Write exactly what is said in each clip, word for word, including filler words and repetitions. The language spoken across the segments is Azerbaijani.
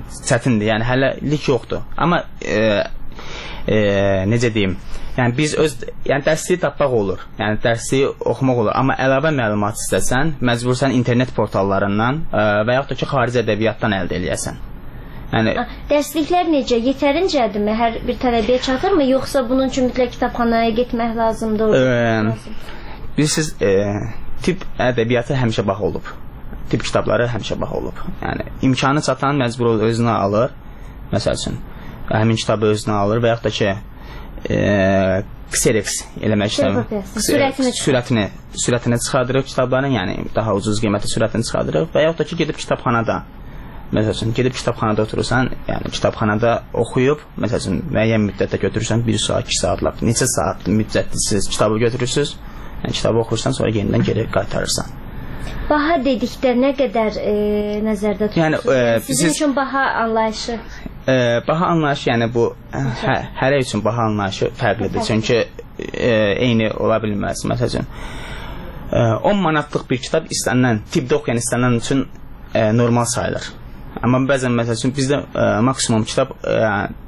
çətindir, yəni hələlik yoxdur. Amma e, e, necə deyim, yəni biz öz, yəni dərsliyi tapmaq olur, yəni dərsliyi oxumaq olur, amma əlavə məlumat istəsən, məcbursən internet portallarından e, və yaxud da ki, xarici ədəbiyyatdan əldə eləyəsən. Yəni, dərsliklər necə? Yetərincədirmi? Hər bir tələbəyə çatırmı? Yoxsa bunun üçün mütləq kitabxanaya getmək lazımdır? E, bilirsiniz, e, tibb ədəbiyyatı həmişə baha olub. Tibb kitabları həmişə baha olub. Yəni, imkanı çatan məcbur özünə alır, məsəl üçün, həmin kitabı özünə alır və yaxud da ki, e, Xerox eləmək kitabı, sürətini, sürətini, sürətini çıxardırıq kitabların, yəni daha ucuz qiymətli sürətini çıxardırıq və yaxud da ki, gedib kitabxanada, məsəl üçün, gedib kitabxanada oturursan, yəni kitabxanada oxuyub, məsəl üçün, müəyyən müddətdə götürürsən, bir saat, iki saatlar, neçə saat müddətlisiz kitabı götürürsünüz, yəni kitabı oxursan, sonra yenidən geri qaytarırsan. Baha dedikdə nə qədər e, nəzərdə tutursunuz? Yəni, e, Sizin siz, üçün baha anlayışı? E, baha anlayışı, yəni bu, hə, hərə üçün baha anlayışı fərqlidir, çünki e, eyni ola bilməz, məsəl üçün. E, on manatlıq bir kitab istənilən, tibbdə oxuyan istənilən üçün e, normal sayılır. Amma bəzən, məsəl üçün, bizdə e, maksimum kitab e,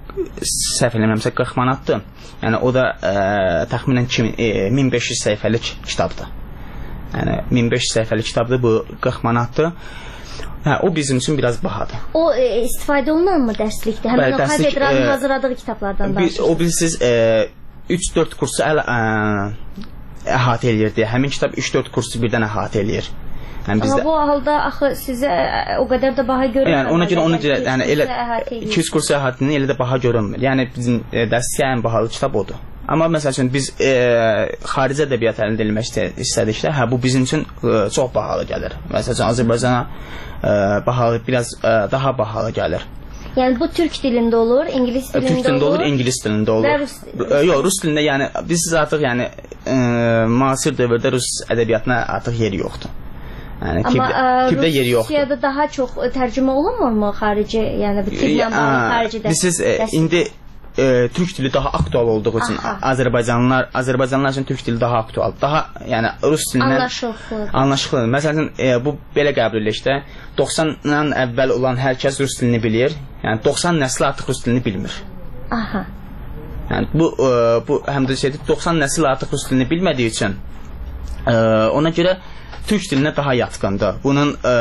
səhv eləməmsə qırx manatdır. Yəni, o da e, təxminən e, min beş yüz səhifəlik kitabdır. Yəni, min beş yüz səhifəlik kitabdır, bu qırx manatdır. Hə, o bizim üçün biraz bahadır. O e, istifadə olunan mı dərslikdə? Həmin o kafedranın e, hazırladığı kitablardan danışırsınız? O bilirsiniz, üç dörd kursu əl, ə, əhatə eləyir deyə. Həmin kitab üç dörd kursu birdən əhatə eləyir. Yəni, amma bizdə, bu halda axı sizə o qədər də baha görünmür. Yəni, ona görə, ona görə, yəni, elə iki yüz kursu əhatinin elə də baha görünmür. Yəni, bizim e, dərslikə ən bahalı kitab odur. Amma, məsəl üçün, biz e, xarici ədəbiyyat əlində eləmək istədikdə, hə, bu bizim üçün e, çox bahalı gəlir. Məsəl üçün, Azərbaycana e, bahalı, biraz e, daha bahalı gəlir. Yəni, bu türk dilində olur, ingilis dilində olur? Türk dilində olur, ingilis dilində olur. Və rus... Yox, rus dilində, yəni, biz artıq, yəni, e, müasir dövrdə rus ədəbiyyatına artıq yeri yoxdur. Yəni, amma tibbdə yeri yoxdur. Rusiyada daha çox tərcümə olunmurmu xarici, yəni bu tibblə bağlı xaricidə? Siz indi e, türk dili daha aktual olduğu üçün Azərbaycanlılar, Azərbaycanlılar üçün türk dili daha aktual. Daha, yəni rus dilindən anlaşılır. Anlaşılır. Məsələn, e, bu belə qəbul edilişdə doxsandan əvvəl olan hər kəs rus dilini bilir. Yəni doxsan nəsli artıq rus dilini bilmir. Aha. Yəni bu e, bu həm də şeydir, doxsan nəsil artıq rus dilini bilmədiyi üçün e, ona görə türk dilinə daha yatkındır. Bunun e,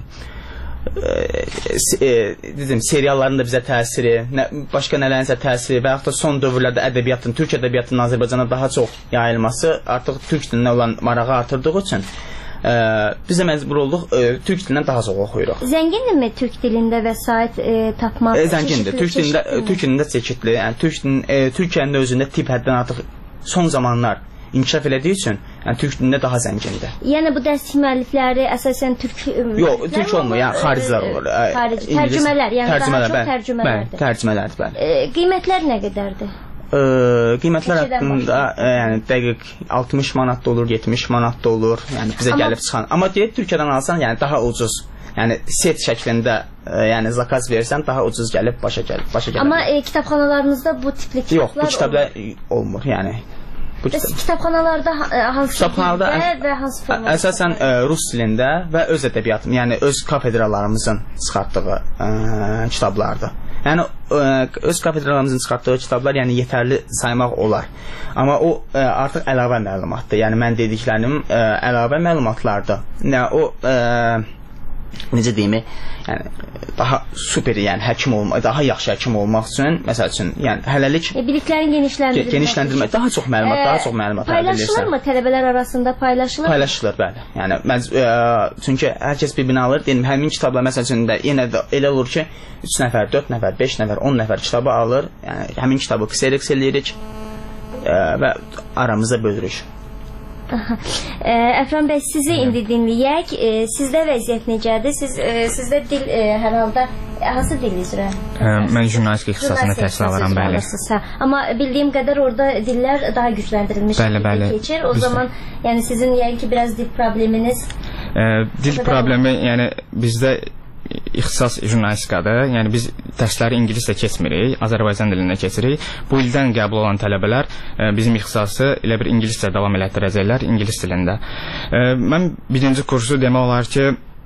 e, dedim, serialların da bizə təsiri, nə, başqa nələrinsə təsiri və yaxud da son dövrlərdə ədəbiyyatın, türk ədəbiyyatının Azərbaycana daha çox yayılması artıq türk dilinə olan marağı artırdığı üçün e, biz də məcbur olduq, e, türk dilindən daha çox oxuyuruq. Zəngindirmi türk dilində vəsait e, tapmaq? E, zəngindir. Türk dilində, türk dilində çeşidli, yəni türk dilin, e, Türkiyənin özündə tibb həddən artıq son zamanlar inkişaf elədiyi üçün, yəni türk dilində daha zəngindir. Yəni bu dərs müəllifləri əsasən türk... Yox, türk olmur, yəni xaricilər olur. Xarici, tərcümələr, yəni tərcümələr, daha çox bəl, tərcümələrdir. Bəl, tərcümələrdir, bəli. E, qiymətlər nə qədərdir? E, qiymətlər haqqında, e, yəni dəqiq altmış manat da olur, yetmiş manat da olur, yəni bizə amma, gəlib çıxan. Amma deyək, Türkiyədən alsan, yəni daha ucuz. Yəni set şəklində, e, yəni zakaz verirsən, daha ucuz gəlib başa gəlib, başa gəlib. Amma e, kitabxanalarınızda bu tipli kitablar yox, bu kitablar olmur, yəni. Kitabxanalarda hansı kitabxanada və hansı formada? Əsasən ə, rus dilində və öz ədəbiyyatım, yəni öz kafedralarımızın çıxartdığı ə, kitablardır. Yəni ə, öz kafedralarımızın çıxartdığı kitablar, yəni yetərli saymaq olar. Amma o ə, artıq əlavə məlumatdır. Yəni mən dediklərim ə, əlavə məlumatlardır. Yəni o ə, necə deyim, yəni daha super, yəni həkim olmaq, daha yaxşı həkim olmaq üçün, məsəl üçün, yəni hələlik e, biliklərin genişləndirilməsi, genişləndirmək, daha çox məlumat, e, daha çox məlumat əldə edirsən. Paylaşılırmı tələbələr arasında paylaşılır? Paylaşılır, bəli. Yəni məz, e, çünki hər kəs bir-birini alır. Deyim, həmin kitablar məsəl üçün də yenə də elə olur ki, üç nəfər, dörd nəfər, beş nəfər, on nəfər kitabı alır. Yəni həmin kitabı Xerox eləyirik e, və aramızda bölürük. Əfran bəy, sizi indi dinləyək. E, sizdə vəziyyət necədir? Siz, e, sizdə dil e, hər halda hansı dil üzrə? Mən jurnalistika ixtisasında təhsil alıram, bəli. Amma bildiyim qədər orada dillər daha gücləndirilmiş bəli, bəli. keçir. O Biz zaman yəni sizin yəni ki biraz dil probleminiz e, dil problemi, yəni bizdə ixtisas jurnalistikadır. Yəni biz dərsləri ingiliscə keçmirik, Azərbaycan dilində keçirik. Bu ildən qəbul olan tələbələr e, bizim ixtisası elə bir ingiliscə davam elətdirəcəklər, ingilis dilində. E, mən birinci kursu demək olar ki,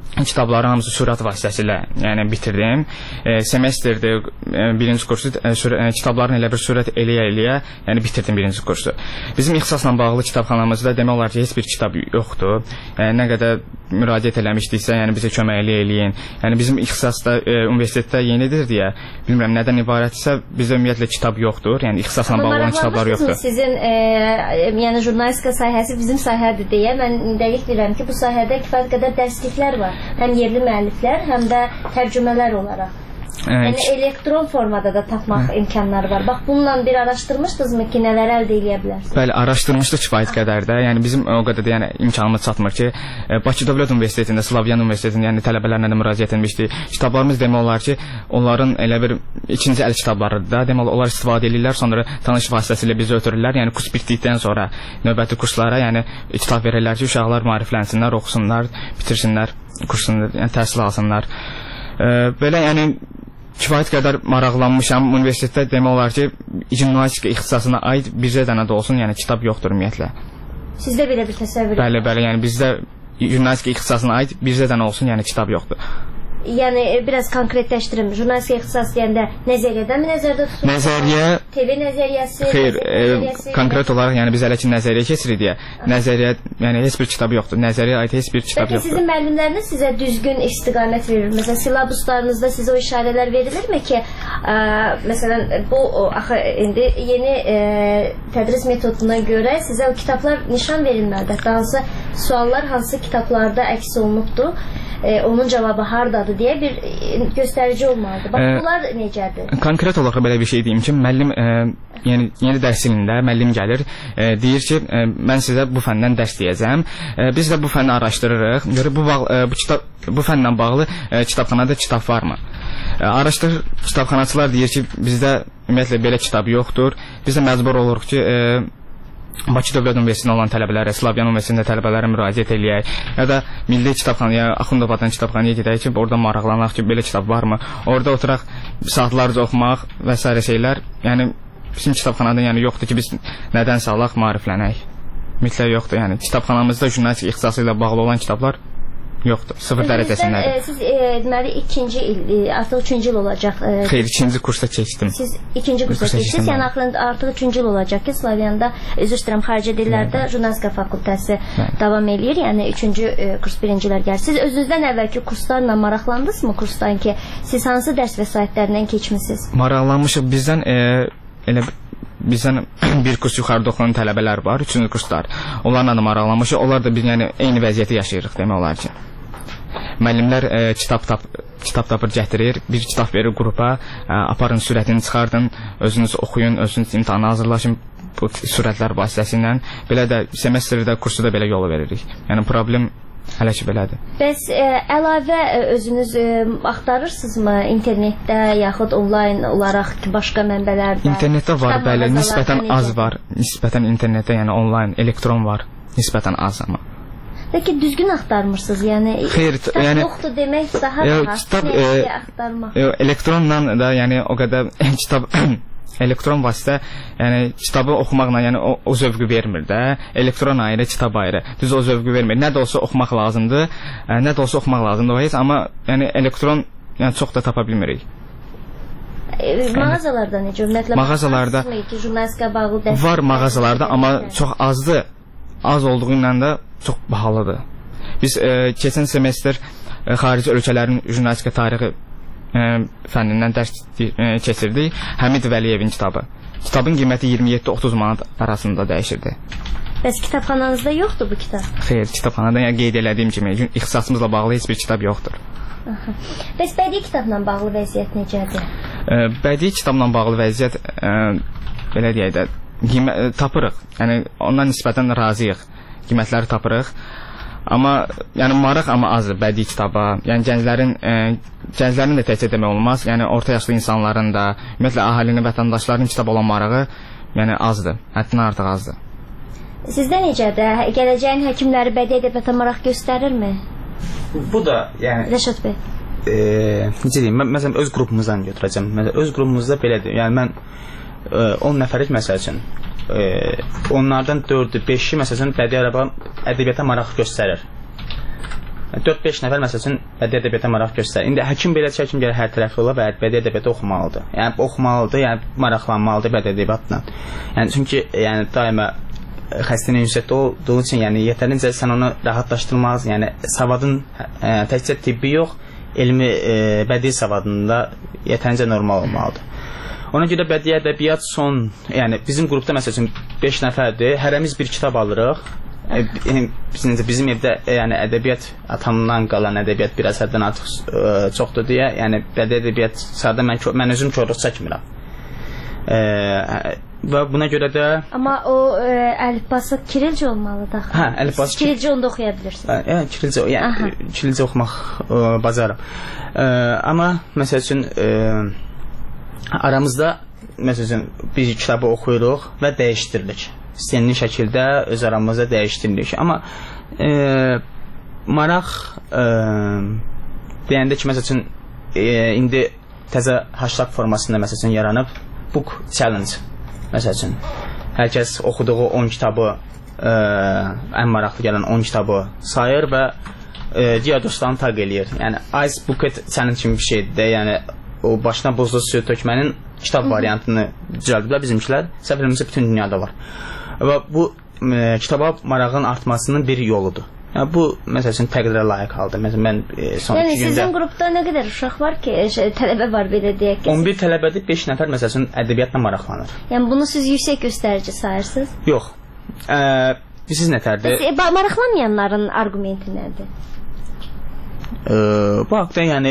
kitabları hamısı sürət vasitəsilə yəni bitirdim. E, semestrdir, e, birinci kursu e, sürə, e, kitabların elə bir sürət eləyə-eləyə yəni bitirdim birinci kursu. Bizim ixtisasla bağlı kitabxanamızda demək olar ki, heç bir kitab yoxdur. Yəni nə qədər müraciət eləmişdiksə, yəni bizə kömək eləyin. Yəni bizim ixtisasda e, universitetdə yenidir deyə, bilmirəm nədən ibarətsə, bizdə ümumiyyətlə kitab yoxdur. Yəni ixtisasla bağlı olan kitablar yoxdur. Sizin e, yəni jurnalistika sahəsi bizim sahədir deyə mən dəqiq bilirəm ki, bu sahədə kifayət qədər dərsliklər var. Həm yerli müəlliflər, həm də tərcümələr olaraq. Evet. Yəni elektron formada da tapmaq imkanları var. Bax, bununla bir araşdırmışdınızmı ki, nələr əldə edə bilərsiniz? Bəli, araşdırmışdıq kifayət qədər də. Yəni bizim o qədər də yəni imkanımız çatmır ki, Bakı Dövlət Universitetində, Slavyan Universitetində yəni tələbələrlə də müraciət etmişdik. Kitablarımız demək olar ki, onların elə bir ikinci əl kitablarıdır da. Demək olar onlar istifadə edirlər, sonra tanış vasitəsilə bizi ötürürlər. Yəni kurs bitdikdən sonra növbəti kurslara yəni kitab verirlər ki, uşaqlar maariflənsinlər, oxusunlar, bitirsinlər kursunu, yəni təhsil alsınlar. E, belə yəni kifayət qədər maraqlanmışam. Universitetdə demək olar ki, jurnalistika ixtisasına aid bircə dənə də olsun, yəni kitab yoxdur ümumiyyətlə. Sizdə belə bir təsəvvür? Bəli, bəli, yəni bizdə jurnalistika ixtisasına aid bircə dənə olsun, yəni kitab yoxdur. Yəni biraz konkretləşdirim. Jurnalistika ixtisası deyəndə nəzəriyyədən mi nəzərdə tutulur? Nəzəriyyə T V nəzəriyyəsi? Xeyr, e, konkret olaraq yəni biz hələ ki nəzəriyyə keçirik deyə. Nəzəriyyə, yəni heç bir kitab yoxdur. Nəzəriyyəyə aid heç bir kitab Peki, yoxdur. Sizin müəllimləriniz sizə düzgün istiqamət verir? Məsələn, silabuslarınızda sizə o işarələr verilirmi ki, ə, məsələn, bu o, axı indi yeni ə, tədris metoduna görə sizə o kitablar nişan verilməlidir. Hansı suallar hansı kitablarda əks olunubdur? E, onun cavabı hardadır deyə bir göstərici olmalıdır. Bax, e, bunlar necədir? Konkret olaraq belə bir şey deyim ki, müəllim e, yəni yeni dərs ilində müəllim gəlir, e, deyir ki, e, mən sizə bu fəndən dərs deyəcəm. E, biz də bu fənni araşdırırıq. Görə bu e, bu kitab bu fənlə bağlı e, kitabxanada kitab varmı? E, araşdırır, kitabxanaçılar deyir ki, bizdə ümumiyyətlə belə kitab yoxdur. Biz də məcbur oluruq ki, e, Bakı Dövlət Universitetində olan tələbələrə, Slavyan Universitetində tələbələrə müraciət eləyək, ya da Milli Kitabxanaya, Axundobadan kitabxanaya gedək ki, orada maraqlanaq ki, belə kitab varmı? Orada oturaq saatlarca oxumaq və s. şeylər, yəni bizim kitabxanada yəni yoxdur ki, biz nədənsə alaq, maariflənək. Mütləq yoxdur, yəni kitabxanamızda jurnalistika ixtisası ilə bağlı olan kitablar yoxdur, sıfır dərəcəsindədir. E, siz e, deməli ikinci il, e, artıq üçüncü il olacaq. E, Xeyr, ikinci kursa keçdim. Siz ikinci kursa keçdiniz, yəni axırında artıq üçüncü il olacaq ki, Slavyanda, üzr istəyirəm, xarici dillərdə jurnalistika fakültəsi davam eləyir, yəni üçüncü e, kurs birincilər gəlir. Siz özünüzdən əvvəlki kurslarla maraqlandınızmı kursdan ki, siz hansı dərs vəsaitlərindən keçmisiniz? Maraqlanmışıq, bizdən e, elə bizdən bir kurs yuxarıda oxuyan tələbələr var, üçüncü kurslar. Onlarla da maraqlanmışıq, onlar da biz yəni eyni vəziyyəti yaşayırıq demək olar ki. Müəllimlər e, kitab tap kitab tapır gətirir, bir kitab verir qrupa, e, aparın sürətini çıxardın, özünüz oxuyun, özünüz imtahana hazırlaşın bu sürətlər vasitəsilə. Belə də semestrdə kursuda belə yol veririk. Yəni problem hələ ki belədir. Bəs e, əlavə e, özünüz e, axtarırsınızmı internetdə yaxud onlayn olaraq ki, başqa mənbələrdə? İnternetdə var, bəli, nisbətən az var. Nisbətən internetdə, yəni onlayn, elektron var, nisbətən az amma. Peki düzgün axtarmırsınız, yəni Xeyr, kitab yəni, yoxdur demək daha yo, rahat, kitab, e, axtarmaq. Yo, elektronla da yəni o qədər kitab elektron vasitə, yəni kitabı oxumaqla yəni o, o zövqü vermir də. Elektron ayrı, kitab ayrı. Düz o zövqü vermir. Nə də olsa oxumaq lazımdır. Ə, nə də olsa oxumaq lazımdır o heç, amma yəni elektron yəni çox da tapa bilmirik. E, mağazalarda necə? Ümumiyyətlə mağazalarda ki, jurnalistika bağlı dərs var mağazalarda, amma çox azdır. Az olduğu ilə də çox bahalıdır. Biz e, keçən semestr e, xarici ölkələrin jurnalistika tarixi e, fənnindən dərs e, keçirdik. Həmid Vəliyevin kitabı. Kitabın qiyməti iyirmi yeddi otuz manat arasında dəyişirdi. Bəs kitabxananızda yoxdur bu kitab? Xeyr, kitabxanada yəni qeyd elədiyim kimi ixtisasımızla bağlı heç bir kitab yoxdur. Aha. Bəs bədii kitabla bağlı vəziyyət necədir? E, bədii kitabla bağlı vəziyyət e, belə deyək də Qimə, tapırıq. Yəni ondan nisbətən razıyıq. Qiymətləri tapırıq. Amma yəni maraq amma azdır bədii kitaba. Yəni gənclərin e, gənclərin də təkcə demək olmaz. Yəni orta yaşlı insanların da, ümumiyyətlə əhalinin, vətəndaşların kitab olan marağı yəni azdır. Həddindən artıq azdır. Sizdə necədir? Gələcəyin həkimləri bədii ədəbiyyata maraq göstərirmi? Bu da yəni Rəşad bəy. E, necə deyim? Mən məsələn öz qrupumuzdan götürəcəm. Məsələn öz qrupumuzda belədir. Yəni mən on nəfərik məsəl üçün e, onlardan dördü, beşi məsəl üçün bədii ədəbiyyata maraq göstərir. dörd beş nəfər məsəl üçün bədii ədəbiyyata maraq göstərir. İndi həkim belə həkim gəlir hər tərəfli ola və bədii ədəbiyyatı oxumalıdır. Yəni oxumalıdır, yəni maraqlanmalıdır bədii ədəbiyyatla. Yəni çünki yəni daima xəstənin ünsiyyətdə olduğu üçün, yəni yetərincə sən onu rahatlaşdırmaq, yəni savadın ə, təkcə tibbi yox, elmi ə, bədii savadında yetərincə normal olmalıdır. Ona görə bədii ədəbiyyat son, yəni bizim qrupda məsəl üçün beş nəfərdir, hərəmiz bir kitab alırıq. E, bizim, bizim evdə yəni ədəbiyyat atamdan qalan ədəbiyyat biraz həddən artıq ə, çoxdur deyə, yəni bədii ədəbiyyat sadə mən, mən özüm çoxluq çəkmirəm. E, və buna görə də amma o e, əlifbası kirilcə olmalıdır. Hə, əlifbası siz kirilcə onda oxuya bilirsiniz. Yəni kirilcə, yəni kirilcə oxumaq ə, bacarım. Ə, amma məsəl üçün ə, aramızda məsəl üçün bir kitabı oxuyuruq və dəyişdiririk. İstənilən şəkildə öz aramızda dəyişdiririk. Amma ə, maraq ə, deyəndə ki, məsəl üçün ə, indi təzə hashtag formasında məsəl üçün yaranıb book challenge. Məsəl üçün, hər kəs oxuduğu on kitabı, ə, ən maraqlı gələn on kitabı sayır və digər dostlarını taq eləyir. Yəni, Ice Bucket Challenge kimi bir şeydir də, yəni, o başına buzlu suyu tökmənin kitab variantını düzəldiblər bizimkilər, səfərimizdə bütün dünyada var. Və bu ə, kitaba marağın artmasının bir yoludur. Yəni, bu, məsəl üçün, təqdirə layiq haldır. Məsələn, mən e, son yəni, iki gündə... Yəni, sizin qrupda nə qədər uşaq var ki, şey, tələbə var, belə deyək ki? on bir tələbədir, beş nəfər, məsəl üçün, ədəbiyyatla maraqlanır. Yəni, bunu siz yüksək göstərici sayırsınız? Yox. Ə, siz nətərdir? E, maraqlanmayanların argumenti nədir? Ə, bu haqda, yəni,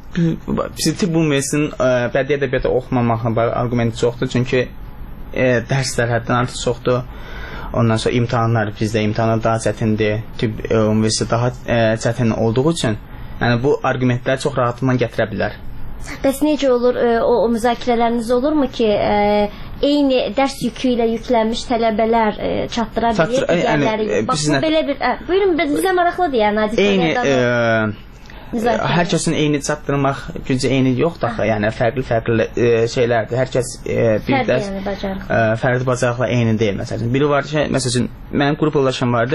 tibb ümumiyyəsinin bədii ədəbiyyatı oxumamaqla argumenti çoxdur, çünki e, dərslər həddən artıq çoxdur. Ondan sonra imtahanlar, bizdə imtahanlar daha çətindir, tibb ümumiyyəsi daha e, çətin olduğu üçün, yəni bu argumentləri çox rahatlıqla gətirə bilər. Bəs necə olur, e, o, o müzakirələriniz olurmu ki, e, eyni dərs yükü ilə yüklənmiş tələbələr e, çatdıra bilir digərləri? Yəni, bax, bu belə bir... Ə, buyurun, bizə maraqlıdır, yəni, eyni... E, hər kəsin eyni çatdırmaq gücü eyni yoxdur axı, yəni fərqli-fərqli e, şeylərdir. Hər kəs e, bir dərs yəni, bacarıq. e, fərqli bacarıqla eyni deyil. Məsələn, biri var ki, məsələn, mənim qrup yoldaşım vardı.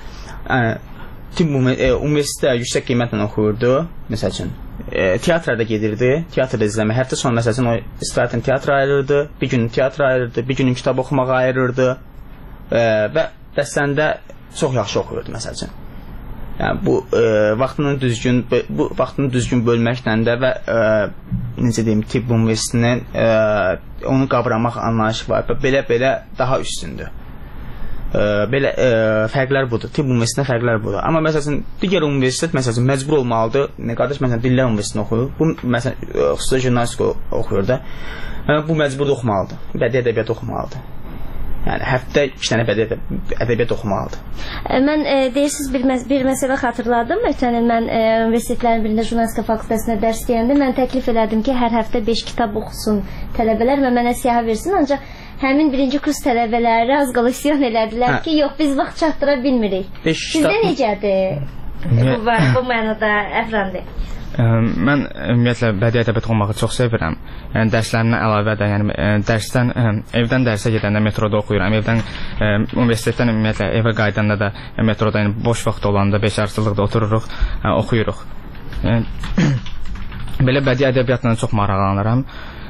E, tibb e, universitetdə yüksək qiymətlə oxuyurdu. Məsələn, e, teatrda gedirdi, teatrda izləmə. Həftə sonu məsələn o istirahətən teatra ayırırdı, bir gün teatra ayırırdı, bir gün kitab oxumağa ayırırdı. E, və dərslərində çox yaxşı oxuyurdu məsələn. Yəni bu e, vaxtını düzgün bu vaxtını düzgün bölməklə də və e, necə deyim, tibb universitetinin e, onu qavramaq anlayışı var. Belə-belə daha üstündür. E, belə e, fərqlər budur. Tibb universitetində fərqlər budur. Amma məsələn digər universitet məsələn məcbur olmalıdır. Nə qardaş məsələn dillər universitetində oxuyur. Bu məsələn xüsusi jurnalistika oxuyur da. E, bu məcbur oxumalıdır. Bədii ədəbiyyat oxumalıdır. Yəni həftə iki dənə bədii ədəbiyyat oxumalıdır. Mən e, deyirsiniz bir, məs bir məsələ xatırladım. Ötən il mən e, universitetlərin birində jurnalistika fakültəsində dərs deyəndə mən təklif elədim ki, hər həftə beş kitab oxusun tələbələr və mənə siyahı versin. Ancaq həmin birinci kurs tələbələri az qala isyan elədilər hə. ki, yox, biz vaxt çatdıra bilmirik. Sizdə necədir bu, bu mənada Əfrandi? Mən ümumiyyətlə bədii ədəbiyyat oxumağı çox sevirəm. Yəni dərslərimdən əlavə də, yəni dərsdən evdən dərsə gedəndə metroda oxuyuram. Evdən universitetdən ümumiyyətlə evə qayıdanda da metroda, yəni boş vaxt olanda beşarcılıqda otururuq, oxuyuruq. Yəni belə bədii ədəbiyyatla çox maraqlanıram.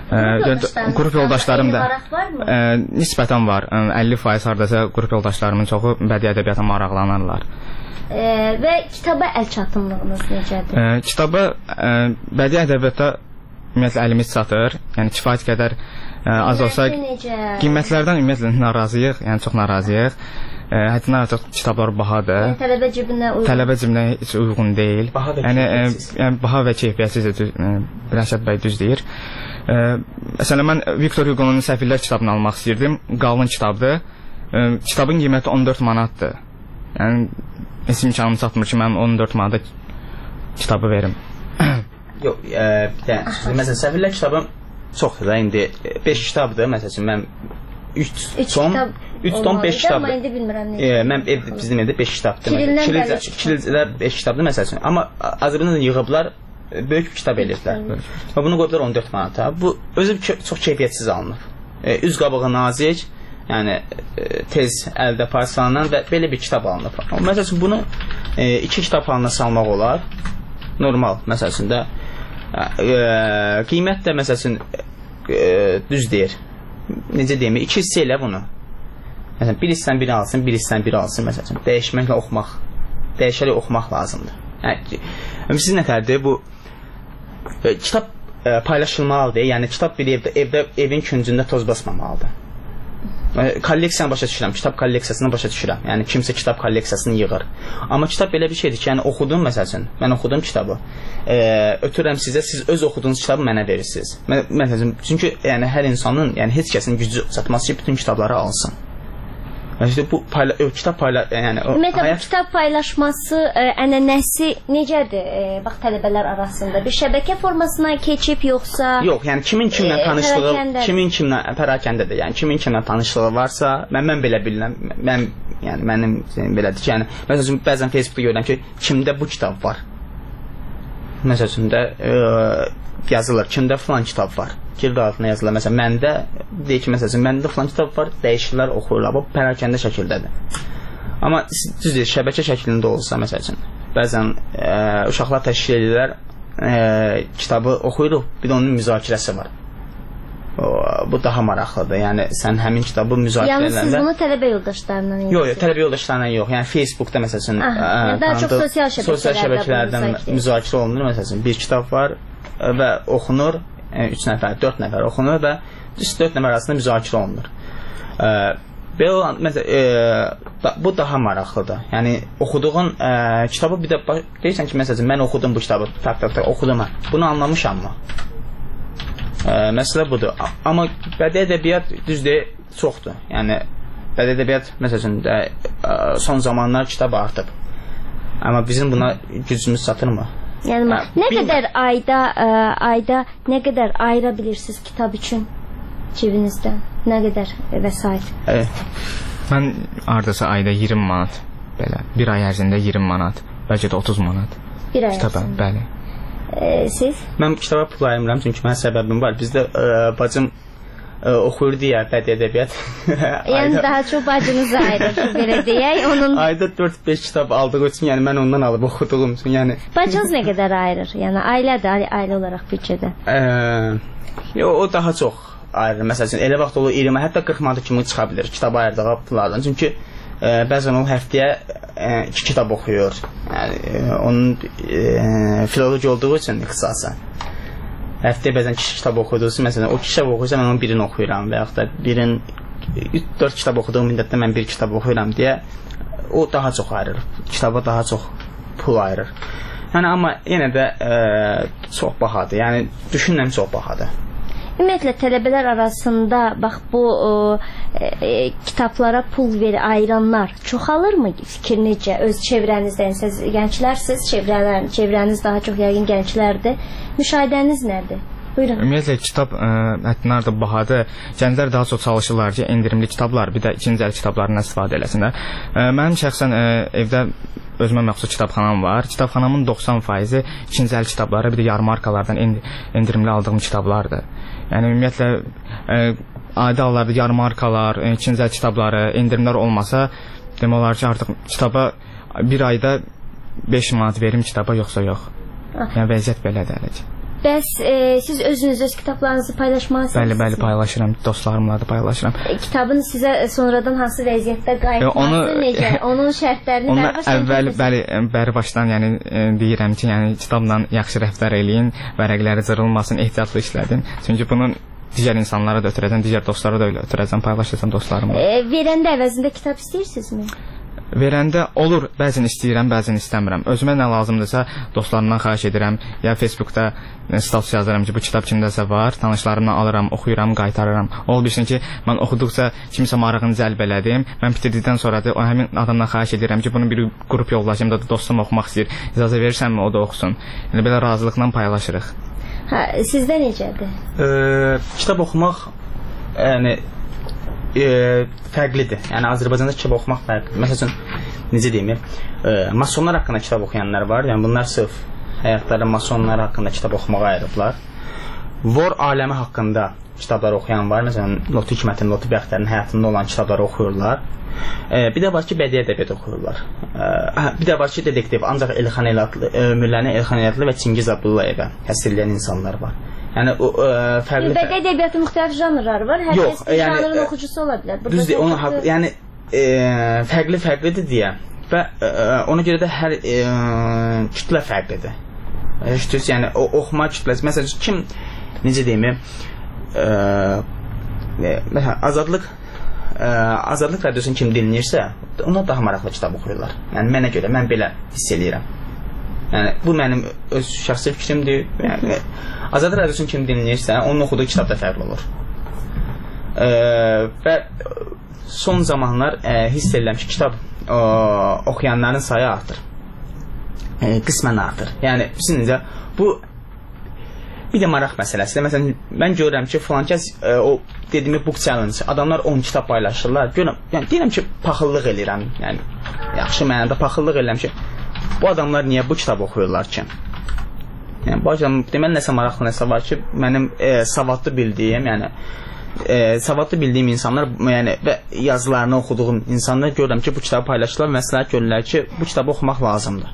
Qrup yoldaşlarım da nisbətən var. əlli faiz hardasa qrup yoldaşlarımın çoxu bədii ədəbiyyata maraqlanırlar. E, və kitaba əl çatımlığınız necədir? E, kitaba e, bədii ədəbiyyata ümumiyyətlə əlimiz çatır. Yəni kifayət qədər e, az olsa qiymətlərdən ümumiyyətlə narazıyıq, yəni çox narazıyıq. E, həddindən artıq kitablar bahadır. Yəni, tələbə cibinə uyğun. Tələbə cibinə heç uyğun deyil. Baha və yəni, e, yəni baha və keyfiyyətsizdir. E, Rəşad bəy düz deyir. E, məsələn mən Victor Hugo'nun Səfirlər kitabını almaq istəyirdim. Qalın kitabdır. E, kitabın qiyməti on dörd manatdır. Yəni heç imkanım çatmır ki, mən on dörd manata kitabı verim. Yox, e, bir dənə, məsələn, Səfirlər kitabım çoxdur da, indi beş kitabdır, məsələn, mən üç ton, üç ton beş kitabdır. Amma indi bilmirəm necə. E, mən ev, bizim evdə beş kitabdır. Kirilcələr beş kitabdır, məsələn. Amma Azərbaycanda yığıblar, böyük bir kitab eləyirlər. Və bunu qoydular on dörd manata. Bu, özü çox keyfiyyətsiz alınıb. E, üz qabağı nazik, yəni e, tez əldə parçalanan və belə bir kitab alınıb. Məsəl üçün bunu e, iki kitab halına salmaq olar. Normal, məsəl üçün də e, qiymət də məsəl üçün e, düz deyir. Necə deyim, iki hissə elə bunu. Məsələn, bir hissdən biri alsın, bir hissdən biri alsın, məsəl üçün. Dəyişməklə oxumaq, dəyişərək oxumaq lazımdır. Yəni, siz nətərdir? Bu e, kitab e, paylaşılmalıdır. Yəni, kitab bir evdə, evdə evin küncündə toz basmamalıdır. Kolleksiyanı başa düşürəm, kitab kolleksiyasını başa düşürəm. Yəni kimsə kitab kolleksiyasını yığır. Amma kitab belə bir şeydir ki, yəni oxudum məsəl üçün, mən oxudum kitabı. E, ötürəm sizə, siz öz oxuduğunuz kitabı mənə verirsiniz. Məsəl üçün, çünki yəni hər insanın, yəni heç kəsin gücü çatmaz ki, bütün kitabları alsın. Yəni bu payla, o, kitab payla, yəni o Ümumiyyətlə hayat... bu kitab paylaşması ə, ənənəsi necədir? Ə, bax tələbələr arasında bir şəbəkə formasına keçib yoxsa? Yox, yəni kimin kimlə ə, tanışlığı, pərakəndə... kimin kimlə pərakəndədir. Yəni kimin kimlə tanışlığı varsa, mən mən belə bilirəm. Mən yəni mənim belədir ki, yəni məsələn bəzən Facebookda görürəm ki, kimdə bu kitab var. Məsələn də ə, yazılır, kimdə falan kitab var. Girdi altına yazılır. Məsələn, məndə deyir ki, məsələn, məndə falan kitab var, dəyişirlər, oxuyurlar. Bu pərakəndə şəkildədir. Amma düzdür, şəbəkə şəklində olsa, məsələn, bəzən e, uşaqlar təşkil edirlər, e, kitabı oxuyuruq, bir də onun müzakirəsi var. O, bu daha maraqlıdır. Yəni sən həmin kitabı müzakirə edəndə... Yəni siz bunu tələbə yoldaşlarından edirsiniz? Yox, yox, tələbə yoldaşlarından yox. Yəni Facebookda məsələn, yəni daha çox sosial şəbəkələrdə, sosial şəbəkələrdən müzakirə olunur. Məsələn, bir kitab var və oxunur. üç nəfər, dörd nəfər oxunur və üç dörd nəfər arasında müzakirə olunur. E, belə olan, məsələn, e, da, bu daha maraqlıdır. Yəni, oxuduğun e, kitabı bir də, deyirsən ki, məsələn, mən oxudum bu kitabı, tak, tak, tak, oxudum mən. Bunu anlamışam mı? E, məsələ budur. Amma bədii ədəbiyyat düzdür, çoxdur. Yəni, bədii ədəbiyyat, məsələn, də, e, son zamanlar kitab artıb. Amma bizim buna gücümüz çatırmı? Yəni hə, nə bilməm. qədər ayda ə, ayda nə qədər ayıra bilirsiniz kitab üçün cibinizdən? Nə qədər vəsait? Evet. Mən ardasa ayda iyirmi manat belə, bir ay ərzində iyirmi manat, bəlkə də otuz manat. Bir ay kitaba, ərzində. bəli. E, siz? Mən kitaba pul ayırmıram, çünki mənim səbəbim var. Bizdə ə, bacım ə, oxuyur deyə bədii ədəbiyyat. Yəni ayda... daha çox bacınızı ayırır, belə deyək. Onun ayda dörd beş kitab aldığı üçün, yəni mən ondan alıb oxuduğum üçün, yəni bacınız nə qədər ayırır? Yəni ailədə, ailə olaraq büdcədə? Ə, o daha çox ayırır. Məsələn, elə vaxt olur iyirmi, hətta qırx manat kimi çıxa bilər kitab ayırdığı pullardan. Çünki ə, bəzən o həftəyə ə, iki kitab oxuyur. Yəni ə, onun ə, filoloji olduğu üçün ixtisası. Həftəyə bəzən iki kitab oxuduğusu, məsələn, o iki kitab oxuyursa mən onun birini oxuyuram və yaxud da birin üç dörd kitab oxuduğum müddətdə mən bir kitab oxuyuram deyə o daha çox ayırır. Kitaba daha çox pul ayırır. Yəni amma yenə də ə, çox bahadır. Yəni düşünürəm çox bahadır. Ümumiyyətlə tələbələr arasında bax bu o, e, e, kitablara pul veri ayıranlar çoxalırmı? Fikir necə? Öz çevrənizdə, yəni siz gənclərsiniz, çevrələr, çevrəniz daha çox yəqin gənclərdir. Müşahidəniz nədir? Buyurun. Ümumiyyətlə kitab həddindən artıq bahadır. Gənclər daha çox çalışırlar ki, endirimli kitablar, bir də ikinci əl kitablarından istifadə eləsinlər. Mənim şəxsən evdə özümə məxsus kitabxanam var. Kitabxanamın doxsan faizi ikinci əl kitabları, bir də yarmarkalardan endirimli aldığım kitablardır. Yəni ümumiyyətlə e, adi hallarda yarmarkalar, e, ikinci əl kitabları, endirimlər olmasa, demək olar ki, artıq kitaba bir ayda beş manat verim kitaba, yoxsa yox. Yəni vəziyyət belədir hələ. Bəs e, siz özünüz öz kitablarınızı paylaşmalı Bəli, bəli, paylaşıram. Dostlarımla da paylaşıram. E, kitabın sizə sonradan hansı vəziyyətdə qayıtması e, onu, necə? Onun şərtlərini bəri başdan əvvəl, bəli, bəri başdan yəni e, deyirəm ki, yəni kitabla yaxşı rəftar eləyin, vərəqləri cırılmasın, ehtiyatlı işlədin. Çünki bunun digər insanlara da ötürəcəm, digər dostlara da öyle ötürəcəm, paylaşacağam dostlarımla. E, verəndə əvəzində kitab istəyirsinizmi? Verəndə olur, bəzən istəyirəm, bəzən istəmirəm. Özümə nə lazımdırsa dostlarımdan xahiş edirəm. Ya Facebookda status yazıram ki, bu kitab kimdəsə var, tanışlarımdan alıram, oxuyuram, qaytarıram. Ol bilsin ki, mən oxuduqca kimsə marağını cəlb elədim. Mən bitirdikdən sonra da o həmin adamdan xahiş edirəm ki, bunu bir qrup yoldaşım da dostum oxumaq istəyir. İcazə verirsənmi o da oxusun. Yəni belə razılıqla paylaşırıq. Hə, sizdə necədir? E, kitab oxumaq yəni E, fərqlidir. Yəni Azərbaycanda kitab oxumaq fərqlidir. Məsələn, necə deyim, e, masonlar haqqında kitab oxuyanlar var. Yəni bunlar sırf həyatları masonlar haqqında kitab oxumağa ayırıblar. Vor aləmi haqqında kitablar oxuyan var. Məsələn, Lotu Hikmətin, Lotu Bəxtərin həyatında olan kitabları oxuyurlar. Bir də var ki, bədii ədəbiyyat oxuyurlar. Bir də var ki, detektiv, ancaq Elxan Eladlı, ömürlərini Elxan Eladlı və Çingiz Abdullayevə həsr edən insanlar var. Yəni o fərqli bədii ədəbiyyatın müxtəlif janrları var. Hər kəs bir janrın oxucusu ola bilər. Düzdür, onu haqlı. Yəni fərqli-fərqlidir deyə və ona görə də hər kütlə fərqlidir. Yəni oxuma kütləsi, məsələn, kim necə deyim, məsələn, Azadlıq Azadlıq radiosunu kim dinləyirsə, ona daha maraqlı kitab oxuyurlar. Yəni mənə görə, mən belə hiss eləyirəm. Yəni bu mənim öz şəxsi fikrimdir. Yəni Azadlıq radiosunu kim dinləyirsə, onun oxuduğu kitab da fərqli olur. Və son zamanlar hiss edirəm ki, kitab oxuyanların sayı artır. Qismən artır. Yəni sizcə bu bir də maraq məsələsidir. Məsələn, mən görürəm ki, filan kəs o dediyim book challenge, adamlar on kitab paylaşırlar. Görürəm, yəni deyirəm ki, paxıllıq eləyirəm. Yəni yaxşı mənada paxıllıq eləyirəm ki, bu adamlar niyə bu kitab oxuyurlar ki? Yəni bu adam deməli nəsə maraqlı nəsə var ki, mənim e, savadlı bildiyim, yəni e, savadlı bildiyim insanlar, yəni və yazılarını oxuduğum insanlar görürəm ki, bu kitabı paylaşırlar və məsləhət görürlər ki, bu kitabı oxumaq lazımdır.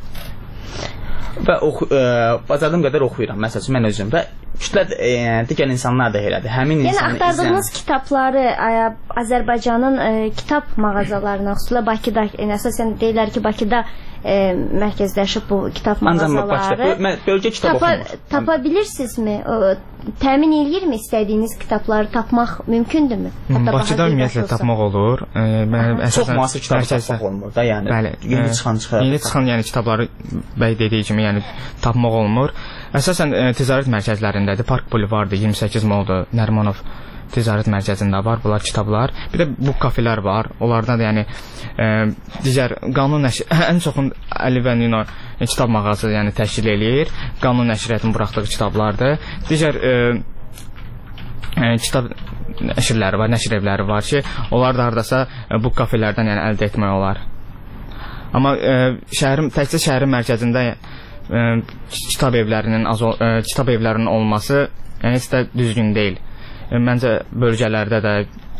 Və oxu, e, bacardığım qədər oxuyuram, məsəl üçün mən özüm və kütlə e, digər insanlar da elədir. Həmin yəni, insanı axtardığınız izləyən... kitabları e, Azərbaycanın e, kitab mağazalarına, xüsusilə Bakıda, yəni, əsasən deyirlər ki, Bakıda e, mərkəzləşib bu kitab mağazaları. Bölgə kitab tapa, oxumur. Tapa bilirsinizmi? O, təmin eləyirmi istədiyiniz kitabları tapmaq mümkündürmü? Bakıda ümumiyyətlə tapmaq olur. E, mən çox müasir kitab tapmaq olmur da, yəni bəli, yeni çıxan çıxar. Yeni çıxan yəni kitabları bəy dediyi kimi yəni tapmaq olmur. Əsasən e, ticarət mərkəzlərindədir. Park Bulvarıdır, iyirmi səkkiz Moldur, Nərimanov ticarət mərkəzində var bunlar kitablar. Bir də bu kafelər var. Onlarda da yəni e, digər qanun nəşr ən çoxun Əli və Nino kitab mağazası yəni təşkil eləyir. Qanun nəşriyyatının buraxdığı kitablardır. Digər e, e, kitab nəşrləri var, nəşr evləri var ki, onlar da hardasa e, bu kafelərdən yəni əldə etmək olar. Amma e, şəhərin təkcə şəhərin mərkəzində e, kitab evlərinin az e, kitab evlərinin olması yəni heç də düzgün deyil. Məncə bölgələrdə də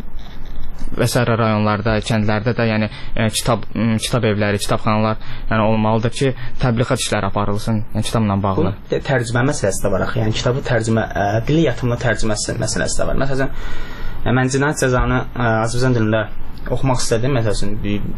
və sair rayonlarda, kəndlərdə də yəni e, kitab kitab evləri, kitabxanalar yəni olmalıdır ki, təbliğat işləri aparılsın, yəni kitabla bağlı. Bu tərcümə məsələsi də var axı. Yəni kitabı tərcümə, ə, dili yatımlı tərcüməsi məsələsi də var. Məsələn, mən Cinayət Cəzanı Azərbaycan dilində oxumaq istədim, məsələn,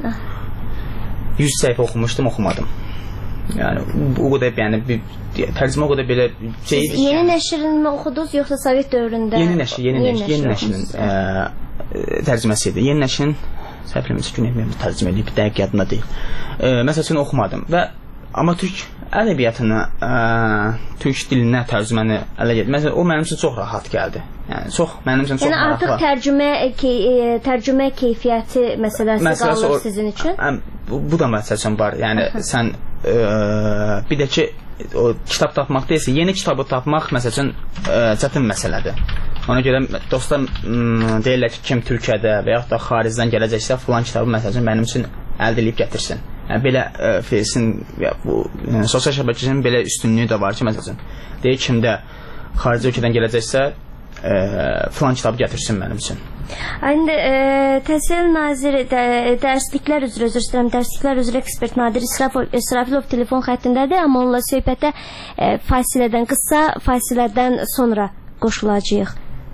yüz səhifə oxumuşdum, oxumadım. Yəni o qədər yəni bir tərcümə o qədər belə şey. Siz yeni nəşrini oxudunuz yoxsa Sovet dövründə? Yeni nəşr, yeni nəşr, yeni nəşrin tərcüməsi idi. Yeni nəşrin səhifləməsi gün evimdə tərcümə edib, dəqiq yadımda deyil. Məsəl üçün oxumadım və amma türk ədəbiyyatını, türk dilinə tərcüməni ələ gəldi. Məsələn, o mənim üçün çox rahat gəldi. Yəni çox mənim üçün çox yəni, maraqlı. Yəni artıq tərcümə tərcümə keyfiyyəti məsələsi qalır sizin üçün? Bu, bu da məsəl üçün var. Yəni sən Ə, bir də ki o kitab tapmaq deyilsə, yeni kitabı tapmaq məsəl üçün çətin məsələdir. Ona görə dostlar deyirlər ki, kim Türkiyədə və yaxud da xaricdən gələcəksə filan kitabı məsəl üçün mənim üçün əldə edib gətirsin. Yəni belə Face'in bu yəni, sosial şəbəkənin belə üstünlüyü də var ki, məsəl üçün deyir kimdə xarici ölkədən gələcəksə ə, filan kitabı gətirsin mənim üçün. İndi e, Təhsil Naziri də, dərsliklər üzrə, özür istəyirəm, dərsliklər üzrə ekspert Nadir İsrafilov telefon xəttindədir, amma onunla söhbətə e, fasilədən, qısa fasilədən sonra qoşulacağıq.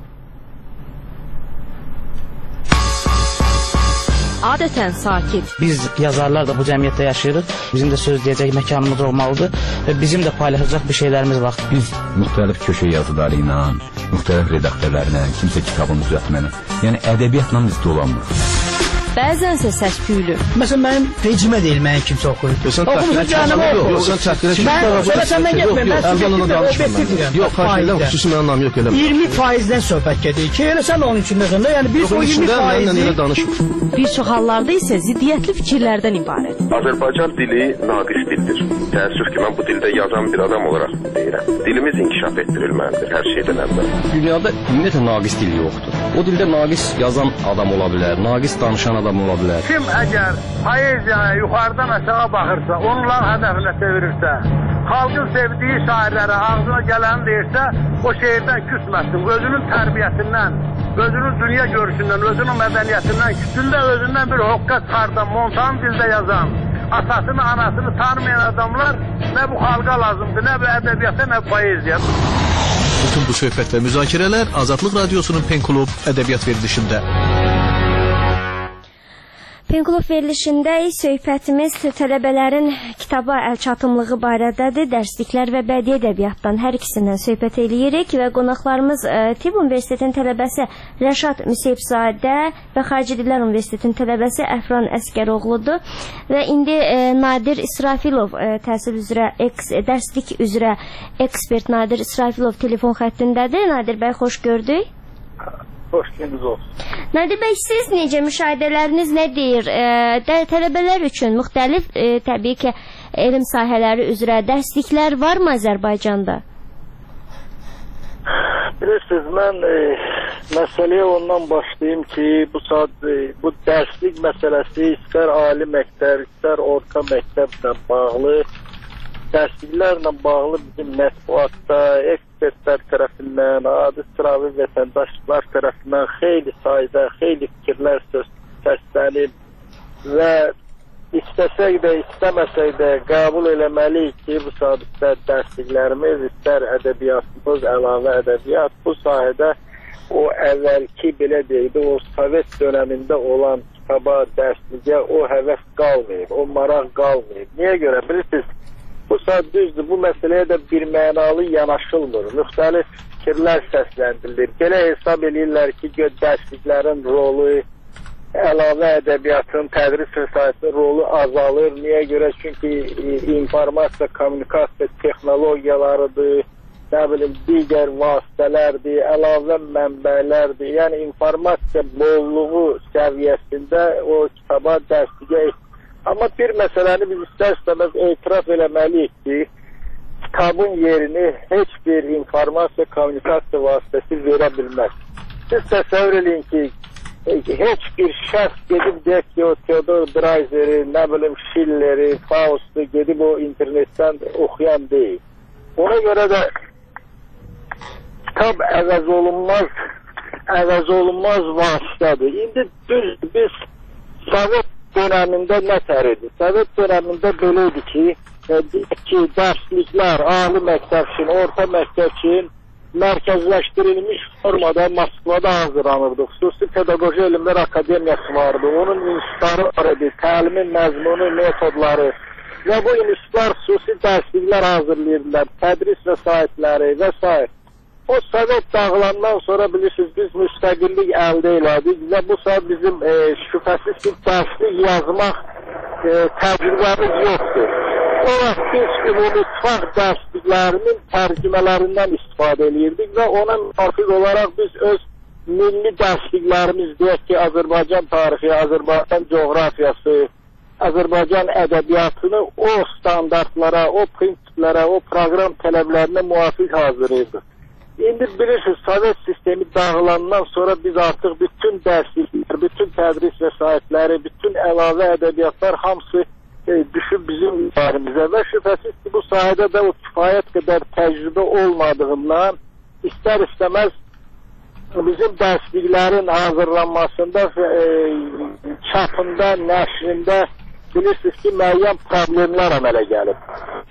Adətən sakit. Biz yazarlar da bu cəmiyyətdə yaşayırıq. Bizim də söz deyəcək məkanımız olmalıdır və bizim də paylaşacaq bir şeylərimiz var. Biz müxtəlif köşə yazıları ilə, müxtəlif redaktörlərlə, kimsə kitabını düzəltməni, yəni ədəbiyyatla biz dolanmırıq. Bəzənsə səs-küylü. Məsələn, mənim vecimə deyil, mənim kimsə oxuyur. Oxumuşun canımı oxuyur. Yox, sən çəkdirə ki, mən səndən getməyim, mən əvvələn danışmıram. Yox, xahiş edirəm, xüsusi mənim namım yox, eləmə. iyirmi faizdən söhbət gedir ki, elə sən onun üçün nəzərində, yəni biz o iyirmi faizi... Bir çox hallarda isə ziddiyyətli fikirlərdən ibarət. Azərbaycan dili naqis dildir. Təəssüf ki, mən bu dildə yazan bir adam olaraq deyirəm. Dilimiz inkişaf etdirilməlidir hər şeydən əvvəl. Dünyada ümumiyyətlə naqis dil yoxdur. O dildə naqis yazan adam ola bilər, naqis danışan adam ola bilər. Kim əgər poeziyaya yuxarıdan aşağı baxırsa, onların hədəfinə çevirirsə, xalqın sevdiyi şairlərə ağzına gələni deyirsə, o şeirdən küsməsin. Özünün tərbiyəsindən, özünün dünya görüşündən, özünün mədəniyyətindən, kütündə özündən bir hoqqa çıxardan, montan dildə yazan, atasını, anasını tanımayan adamlar nə bu xalqa lazımdır, nə bu ədəbiyyata, nə bu poeziya. Bütün bu söhbət və müzakirələr Azadlıq Radiosunun Pen Klub ədəbiyyat verilişində. Pen Klub verilişində söhbətimiz tələbələrin kitaba əlçatımlığı barədədir. Dərsliklər və bədii ədəbiyyatdan hər ikisindən söhbət eləyirik və qonaqlarımız Tibb Universitetinin tələbəsi Rəşad Müseyibzadə və Xarici Dillər Universitetinin tələbəsi Əfran Əskəroğludur və indi Nadir İsrafilov təhsil üzrə, dərslik üzrə ekspert Nadir İsrafilov telefon xəttindədir. Nadir bəy, xoş gördük. Xoş gəldiniz olsun. Nadir bəy, siz necə, müşahidələriniz nə deyir? E, tələbələr üçün müxtəlif, e, təbii ki, elm sahələri üzrə dərsliklər varmı Azərbaycanda? Bilirsiniz, mən e, məsələyə ondan başlayayım ki, bu saat e, bu dərslik məsələsi istər ali məktəb, istər orta məktəblə bağlı, dərsliklərlə bağlı bizim mətbuatda, ekspertlər tərəfindən, adi sıravi vətəndaşlar tərəfindən xeyli sayda, xeyli fikirlər səslənib və istəsək də, istəməsək də qəbul eləməliyik ki, bu saat istər dərsliklərimiz, istər ədəbiyyatımız, əlavə ədəbiyyat bu sahədə o əvvəlki, belə deyildi, o Sovet dönəmində olan kitaba, dərsliyə o həvəs qalmayıb, o maraq qalmayıb. Niyə görə? Bilirsiniz, bu saat düzdür, bu məsələyə də bir mənalı yanaşılmır. Müxtəlif fikirlər səsləndirilir. Belə hesab edirlər ki, dərsliklərin rolu, əlavə ədəbiyyatın, tədris vəsaitinin rolu azalır. Niyə görə? Çünki informasiya, kommunikasiya texnologiyalarıdır, nə bilim, digər vasitələrdir, əlavə mənbələrdir. Yəni, informasiya bolluğu səviyyəsində o kitaba, dərsliyə Amma bir məsələni biz istər-istəməz etiraf eləməliyik ki, kitabın yerini heç bir informasiya, kommunikasiya vasitəsi verə bilməz. Siz təsəvvür edin ki, heç bir şəxs gedib deyək ki, o Theodor Dreiseri, nə bilim Schilleri, Faust'u gedib o internetdən oxuyan deyil. Ona görə də kitab əvəz olunmaz, əvəz olunmaz vasitədir. İndi düz biz Sovet dönəmində nə tərədi? Sovet dönəmində beləydi ki, e, ki, dərsliklər, ali məktəb üçün, orta məktəb üçün mərkəzləşdirilmiş formada Moskvada hazırlanırdı. Xüsusi Pedaqoji Elmlər Akademiyası vardı. Onun institutları var idi, təlimin məzmunu, metodları və bu institutlar xüsusi dərsliklər hazırlayırdılar, tədris vəsaitləri və s. O Sovet dağılandan sonra bilirsiniz, biz müstəqillik əldə elədik və bu saat bizim e, şübhəsiz ki, dərslik yazmaq e, təcrübəmiz yoxdur. O vaxt biz ümumutfaq dərsliklərinin tərcümələrindən istifadə edirdik və ona müvafiq olaraq biz öz milli dərsliklərimiz, deyək ki, Azərbaycan tarixi, Azərbaycan coğrafiyası, Azərbaycan ədəbiyyatını o standartlara, o prinsiplərə, o proqram tələblərinə müvafiq hazırlayırdıq. İndi bilirsiniz, Sovet sistemi dağılandan sonra biz artıq bütün dərsliklər, bütün tədris vəsaitləri, bütün əlavə ədəbiyyatlar hamısı e, düşüb bizim üzərimizə və şübhəsiz ki, bu sahədə də o kifayət qədər təcrübə olmadığından istər-istəməz bizim dərsliklərin hazırlanmasında, e, çapında, nəşrində bilirsiniz ki, müəyyən problemlər əmələ gəlib.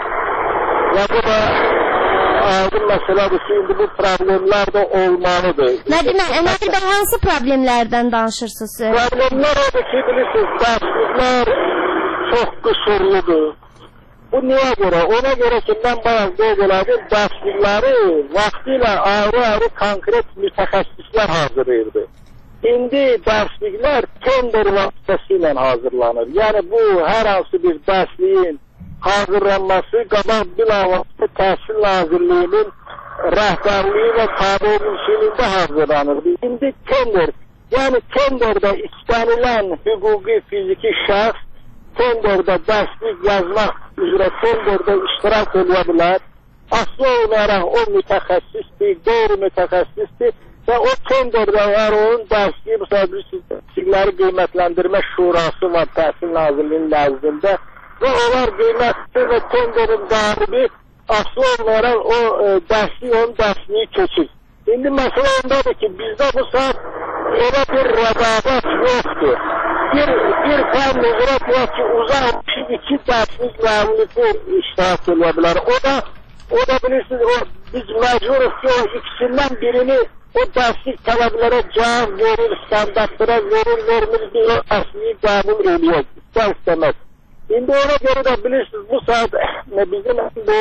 Və bu da aydın məsələdir ki, indi bu problemlər də olmalıdır. Nədir bəy, hansı problemlərdən danışırsınız? Problemlər odur ki, bilirsiniz, dərsliklər çox qüsurludur. Bu niyə görə? Ona görə ki, mən bayaq qeyd elədim, dərslikləri vaxtilə ayrı-ayrı konkret mütəxəssislər hazırlayırdı. İndi dərsliklər tender vasitəsilə hazırlanır. Yəni bu, hər hansı bir dərsliyin hazırlanması qabaq bilavasitə Təhsil Nazirliyinin rəhbərliyi və tabiçiliyində hazırlanırdı. İndi tender, yəni tenderdə istənilən hüquqi fiziki şəxs tenderdə dərslik yazmaq üzrə tenderdə iştirak edə bilər. Aslı olaraq o mütəxəssisdir, qeyri-mütəxəssisdir və o tenderdə əgər onun dərsliyi, bu səbəbləri qiymətləndirmə şurası var Təhsil Nazirliyinin nəzdində və onlar qiymətli və tenderin qalibi aslı olmayan o e, dərsliyi, onun dərsliyi keçir. İndi məsələ ondadır ki, bizdə bu saat elə bir rəqabət yoxdur. Bir, bir fən üzrə deyək ki, uzaq iki dərslik müəllifi iştirak edə bilər. O da, o da bilirsiniz, o, biz məcburuq ki, o ikisindən birini o dərslik tələblərə cavab verir, standartlara verir, vermir, bir o dərsliyi qəbul ediyor, istər istəməz. İndi ona görə də bilirsiniz, bu saat bizim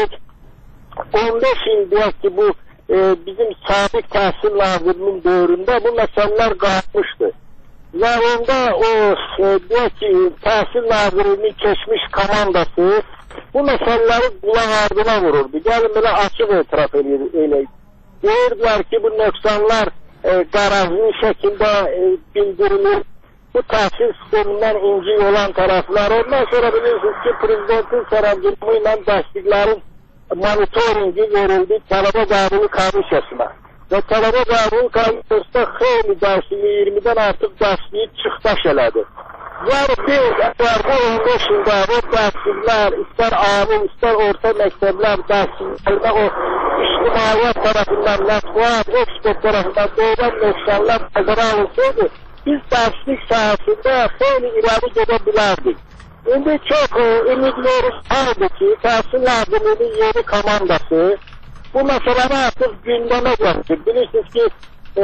on beş il deyək ki, bu e, bizim sabiq təhsil nazirinin dövründə bu məsələlər qalmışdı. Və onda o e, deyək ki, təhsil nazirinin keçmiş komandası bu məsələləri qulaq ardına vururdu. Gəlin belə açıq etiraf eləyik. Deyirdilər ki, bu nöqsanlar e, qarazlı şəkildə e, bildirilir. Bu təhsil sistemindən incik olan tərəflər. Ondan sonra bilirsiniz ki, prezidentin sərəncamı ilə dərsliklərin monitoringi verildi tələbə qəbulu komissiyasına. Və tələbə qəbulu komissiyasında xeyli dərsliyi, iyirmidən artıq dərsliyi çıxdaş elədi. Yəni bir, əgər bu on beş ildə bu dərsliklər, istər ali, istər orta məktəblər dərsliklərdə o ictimaiyyət tərəfindən, mətbuat, ekspert tərəfindən doğudan nöqsanlar nəzərə alınsaydı, biz dərslik sahəsində xeyli irəli gedə bilərdik. İndi çox e, ümidlərimiz vardı ki, Təhsil Nazirliyinin yeni komandası bu məsələni artıq gündəmə gətirir. Bilirsiniz ki, e,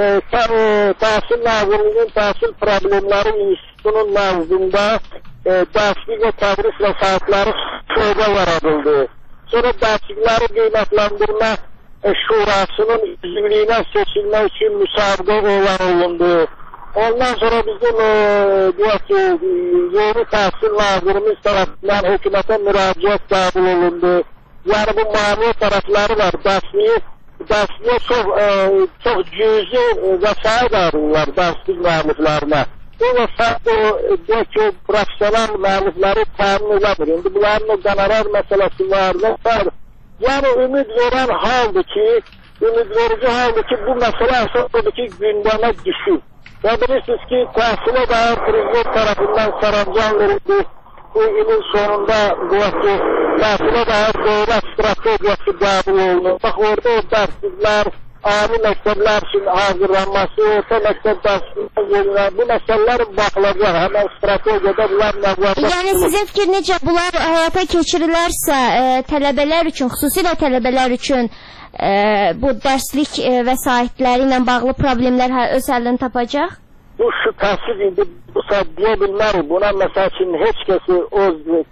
Təhsil Nazirliyinin Təhsil Problemləri İnstitutunun nəzdində e, dərslik və tədris vəsaitləri şöbə yaradıldı. Sonra dərslikləri qiymətləndirmə e, şurasının üzvlüyünə seçilmək üçün müsabiqə elan olundu. Ondan sonra bizim e, deyək ki, yeni təhsil nazirimiz tərəfindən hökumətə müraciət qəbul olundu. Yəni bu maliyyə tərəfləri var. Dərsliyi, dərsliyə çox, e, çox cüzi vəsait ayrılırlar dərslik müəlliflərinə. Bu vəsait o, deyək ki, profesional müəllifləri təmin eləmir. İndi bunların o qənarar məsələsi var. var. Yəni ümid verən haldır ki, ümid verici haldır ki, bu məsələ əsas odur ki, gündəmə düşür. Və bilirsiniz ki, təhsilə dair prezident tərəfindən sərəncam verildi. Bu ilin sonunda bu ki, təhsilə dair dövlət strategiyası qəbul olunur. Bax, orada o dərsliklər, ali məktəblər üçün hazırlanması, orta məktəb dərsliklər, bu məsələlərin baxılacaq. Həmən strategiyada bunlar nəzərdə. Yəni sizin fikir necə bunlar həyata keçirilərsə, e, tələbələr üçün, xüsusilə tələbələr üçün e, bu dərslik e, vəsaitləri ilə bağlı problemlər öz həllini tapacaq? Bu şübhəsiz indi bu saat deyə bilmərik. Buna məsəl üçün heç kəsi o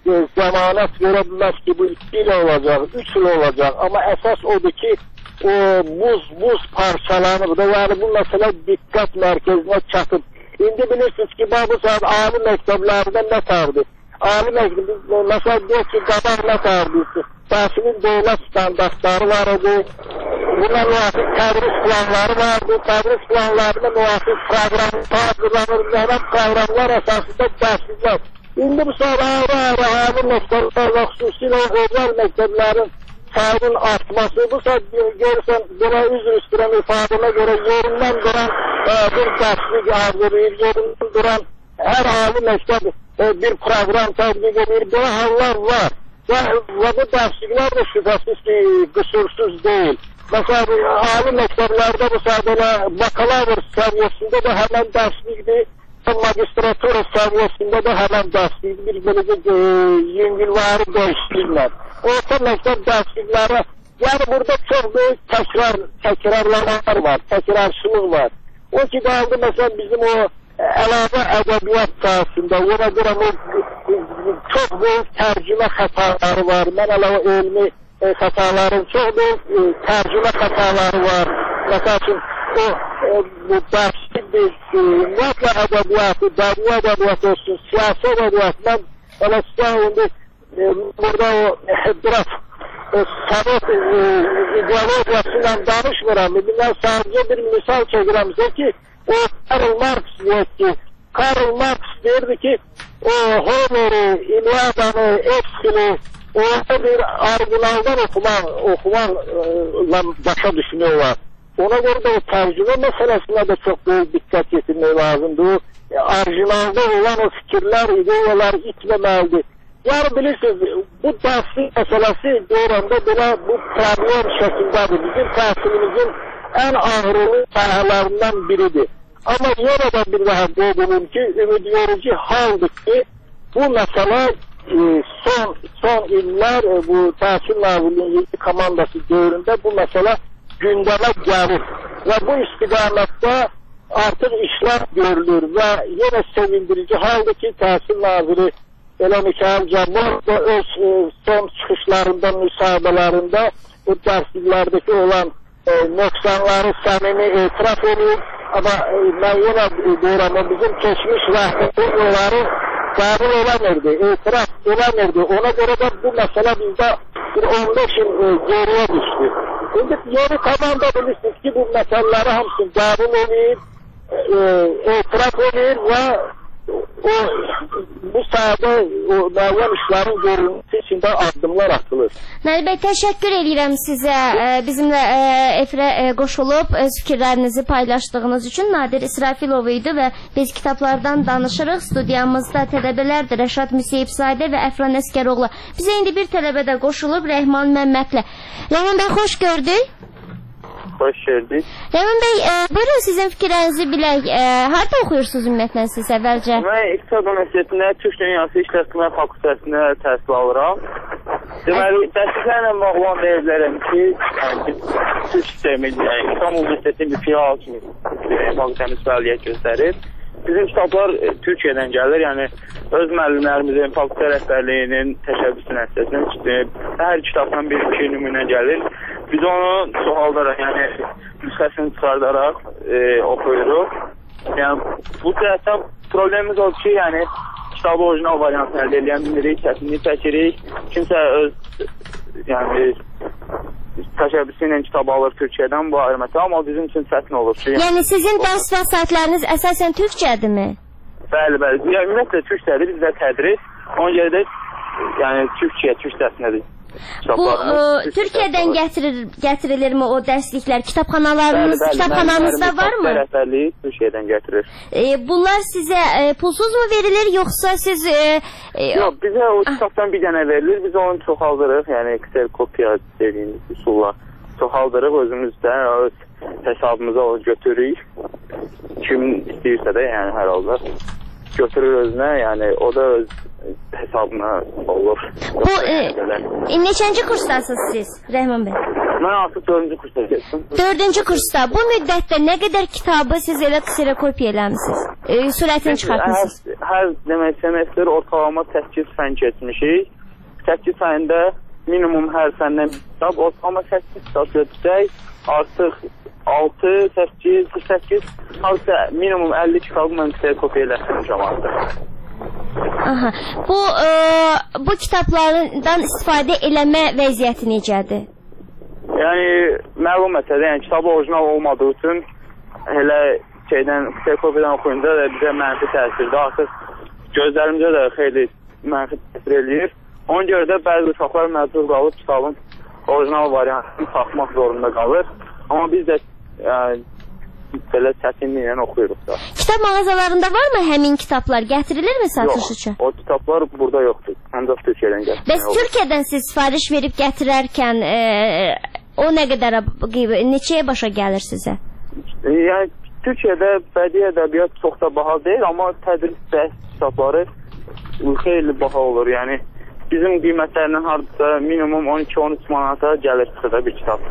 zəmanət verə bilməz ki, bu iki il olacaq, üç il olacaq. Amma əsas odur ki, o buz, buz parçalanır. Yəni bu məsələ diqqət mərkəzinə çatıb. İndi bilirsiniz ki, bu saat ali məktəblərdə nə tərdir? Ali məktəbdə, məsəl deyək ki, qabaq nə tərdir? Təhsilin dövlət standartları var idi. Buna müvafiq tədris planları vardı. Tədris planlarına müvafiq proqramlar hazırlanır. Həmən proqramlar əsasında dərsliklər. İndi bu saat ayrı-ayrı ali məktəblər və xüsusilə özəl məktəblərin sayının artması, bu saat görürsən, buna üzr istəyirəm ifadəmə görə yerindən duran e, bir dərslik hazırlayır, yerindən duran hər ali məktəb e, bir proqram tətbiq edir. Belə hallar var. Və, və bu dərsliklər də şübhəsiz ki, qüsursuz deyil. Məsələn, ali məktəblərdə bu saat elə bakalavr səviyyəsində də həmən dərslikdir, magistratura səviyyəsində də həmən dərslikdir, bir beləcə e, yüngülvari dəyişdirlər. Orta məktəb dərslikləri, yəni burada çox böyük təkrar, təkrarlamalar var, təkrarçılıq var. O ki, qaldı məsələn bizim o əlavə ədəbiyyat sahəsində, ona görə çox böyük tərcümə xətaları var, mən əlavə elmi e, xətaların, çox böyük e, tərcümə xətaları var. Məsəl üçün, o e, dərslikdir, ümumiyyətlə ədəbiyyatı, dəniyə ədəbiyyatı olsun, siyasi ədəbiyyatı, mən elə sizə indi e, burada o e, biraz e, Sovet e, ideologiyası ilə danışmıram. Mən sadəcə bir misal çəkirəm sizə ki, o Karl Marx deyir ki, Karl Marx deyirdi ki, o Homer'i, İlyada'nı, Epsil'i, orada bir orijinaldan okumak, okumakla başa düşmüyorlar. Ona göre de o tercüme meselesine de çok büyük dikkat getirmek lazımdı. O orijinalda olan o fikirler, ideyalar itmemelidir. Yani bilirsiniz, bu tahsil meselesi doğranda belə bu problem şəkildədir. Bizim tahsilimizin ən ağrılı sahələrindən biridir. Amma yenə də bir daha qeyd ki, ümid verici haldır ki, bu məsələ e, son son illər e, bu Təhsil Nazirliyinin komandası dövründə bu məsələ gündəmə gəlir və bu istiqamətdə artıq işlər görülür və yenə sevindirici haldır ki, Təhsil Naziri Elə Mikayıl Cabbar da öz e, son çıxışlarında, müsahibələrində bu dərsliklərdəki olan e, nöqsanları səmimi etiraf edir. Amma e, mən yenə deyirəm, bizim keçmiş rəhbərin onları qəbul eləmirdi, etiraf eləmirdi. Ona görə də bu məsələ bizdə bir on beş il e, geriyə düşdü. İndi yeni komanda bilirsiniz ki, bu məsələləri hamısını qəbul edir, e, etiraf edir və o bu sahədə o müəyyən işlərin görülməsi üçün də addımlar atılır. Nəli bəy, təşəkkür edirəm sizə e, bizimlə e, efirə e, qoşulub öz fikirlərinizi paylaşdığınız üçün. Nadir İsrafilov idi və biz kitablardan danışırıq. Studiyamızda tələbələrdir Rəşad Müseyibzadə və Əfran Əskəroğlu. Bizə indi bir tələbə də qoşulub Rəhman Məmmədlə. Rəhman bəy, xoş gördük. Hoş geldiniz. Rəhman bəy, e, buyurun sizin fikirlərinizi bilək. E, harada oxuyursunuz ümumiyyətlə siz əvvəlcə? Mən İqtisad Universitetində Türk Dünyası İşletmə Fakültəsində təhsil alıram. Deməli, dərsliklərlə bağlı olan deyirlərəm ki, yəni, Türk sistemi, yəni, İstanbul Universitetinin bir filial kimi fakültəmiz fəaliyyət göstərir. Bizim kitablar e, Türkiyədən gəlir, yəni öz müəllimlərimizin, fakültə rəhbərliyinin təşəbbüsü nəticəsində hər kitabdan bir iki nümunə gəlir. Biz onu çoxaldaraq, yəni nüsxəsini çıxardaraq e, oxuyuruq. Yəni bu cəhətdən problemimiz odur ki, yəni kitabı orijinal variantını əldə edən bilirik, çətinlik çəkirik. Kimsə öz yəni təşəbbüsü ilə kitab alır Türkiyədən, bu ayrı məsələ, amma bizim üçün çətin olur ki, yəni, yəni sizin dərs vəsaitləriniz əsasən türkcədirmi? Bəli, bəli. Yəni ümumiyyətlə türkcədir, bizdə tədris. Ona görə də yəni Türkiyə, türk dərsinədir. Bu e, Türkiyədən gətirir, gətirilirmi o dərsliklər? Kitabxanalarınız, bəli, bəli, kitabxanamızda varmı? Rəhbərliyi Türkiyədən gətirir. E, bunlar sizə e, pulsuz mu verilir, yoxsa siz... E, e, Yox, bizə o kitabdan bir dənə verilir, biz onu çoxaldırıq, yəni kserokopiya dediyimiz üsulla çoxaldırıq, özümüzdən öz hesabımıza o götürürük. Kim istəyirsə də, yəni hər halda götürür özünə, yəni o da öz hesabına olur. Bu e, e, neçənci kursdasınız siz, Rəhman bəy? Mən artıq dördüncü kursda geçdim. Dördüncü kursda. Bu müddətdə nə qədər kitabı siz elə kserokopiya eləmişsiniz? E, sürətini çıxartmışsınız? Hər, hər demək semestr ortalama səkkiz fən keçmişik. səkkiz fəndə minimum hər fəndən bir kitab, ortalama səkkiz kitab götürsək, artıq altı, səkkiz, səkkiz, altı, minimum əlli kitabı mən kserokopiya eləmişəm artıq. Aha. Bu e, bu kitablardan istifadə eləmə vəziyyəti necədir? Yəni məlum məsələ, yəni kitabı orijinal olmadığı üçün elə şeydən kserokopiyadan oxuyunca da bizə mənfi təsirdir. Artıq gözlərimizə də xeyli mənfi təsir eləyir. Ona görə də bəzi uşaqlar məcbur qalıb kitabın orijinal variantını taxmaq zorunda qalır. Amma biz də yəni, belə çətinliklə oxuyuruq da. Kitab mağazalarında varmı həmin kitablar? Gətirilirmi satış üçün? Yox, o kitablar burada yoxdur. Ancaq Türkiyədən gətirir. Bəs Türkiyədən siz sifariş verib gətirərkən e, o nə qədər, neçəyə başa gəlir sizə? Yəni Türkiyədə bədii ədəbiyyat çox da baha deyil, amma tədris dərs kitabları xeyli baha olur. Yəni bizim qiymətlərindən hardasa minimum on iki on üç manata gəlir çıxıda bir kitab.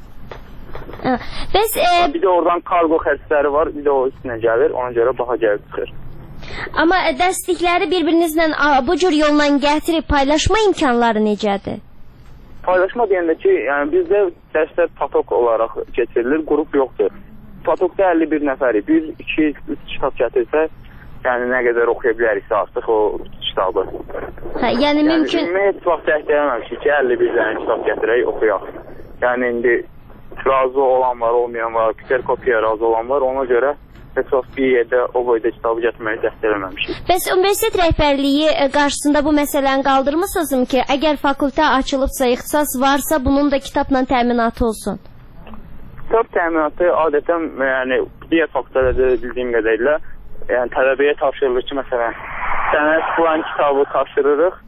Bəs, e... bir də oradan kargo xərcləri var, bir də o üstünə gəlir, ona görə baha gəlir çıxır. Amma dərslikləri bir-birinizlə bu cür yolla gətirib paylaşma imkanları necədir? Paylaşma deyəndə ki, yəni bizdə dərslər patok olaraq keçirilir, qrup yoxdur. Patokda əlli bir nəfəri, bir, iki, üç kitab gətirsə, yəni nə qədər oxuya biləriksə artıq o kitabı. Hə, yəni mümkün... Yəni heç vaxt dəhtəyəməmişik ki, əlli bir dənə kitab gətirək, oxuyaq. Yəni indi razı olan var, olmayan var, kserokopiya razı olan var, ona görə heç vaxt bir yerdə o boyda kitabı gətirməyi dəstək eləməmişik. Bəs universitet rəhbərliyi qarşısında bu məsələni qaldırmısınızmı ki, əgər fakültə açılıbsa, ixtisas varsa, bunun da kitabla təminatı olsun? Kitab təminatı adətən, yəni, digər fakültələrdə bildiyim qədərlə, yəni, tələbəyə tapşırılır ki, məsələn, sənə filan kitabı tapşırırıq,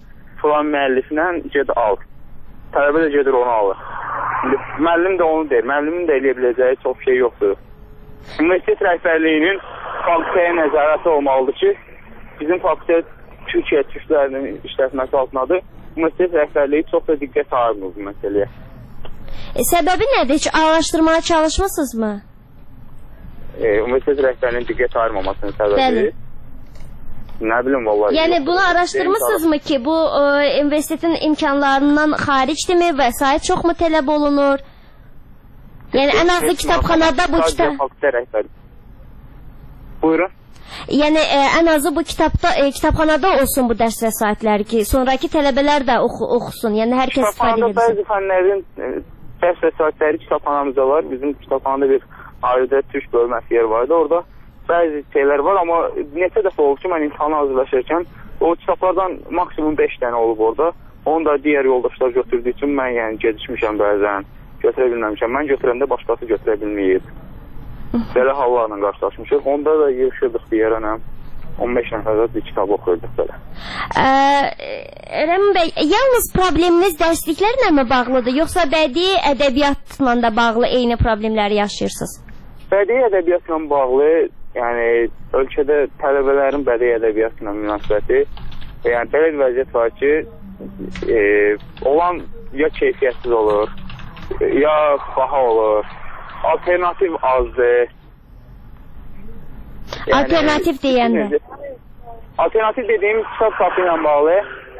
filan müəlliflə ged al. Tələbə də gedir onu alır. İndi müəllim də onu deyir. Müəllimin də eləyə biləcəyi çox şey yoxdur. Universitet rəhbərliyinin fakültəyə nəzarəti olmalıdır ki, bizim fakültə Türkiyə türklərinin işlətməsi altındadır. Universitet rəhbərliyi çox da diqqət ayırmır bu məsələyə. E, səbəbi nədir? Heç araşdırmaya çalışmısınız mı? E, universitet rəhbərliyinin diqqət ayırmamasının səbəbi? Bəli. Nə bilim vallahi. Yəni bunu araşdırmısınız mı ki, bu e, universitetin imkanlarından xaricdirmi, vəsait çoxmu tələb olunur? Yəni ən azı kitabxanada bu kitab... Buyurun. Yəni e, ən azı bu kitabda e, kitabxanada olsun bu dərs vəsaitləri ki, sonraki tələbələr də oxu, oxusun. Yəni hər kəs istifadə edə bilsin. Bəzi fənlərin e, dərs vəsaitləri kitabxanamızda var. Bizim kitabxanada bir ayrıca türk bölməsi yer vardı. Orada bəzi şeylər var, amma neçə dəfə olub ki, mən imtihana hazırlaşırkən o kitablardan maksimum beş dənə olub orada. Onu da digər yoldaşlar götürdüyü üçün mən yəni gecikmişəm bəzən, götürə bilməmişəm. Mən götürəndə başqası götürə bilməyib. Belə hallarla qarşılaşmışıq. Onda da yığışırdıq bir yerə, on beş nəfərdə bir kitab oxuyurduq belə. Rəmin bəy, yalnız probleminiz dərsliklərlə mi bağlıdır, yoxsa bədii ədəbiyyatla da bağlı eyni problemləri yaşayırsınız? Bədii ədəbiyyatla bağlı, yəni ölkədə tələbələrin bədii ədəbiyyatla münasibəti, yəni belə bir vəziyyət var ki, e, olan ya keyfiyyətsiz olur, ya baha olur, alternativ azdır. Yəni, alternativ deyəndə? Alternativ dediyim kitab sapı ilə bağlı.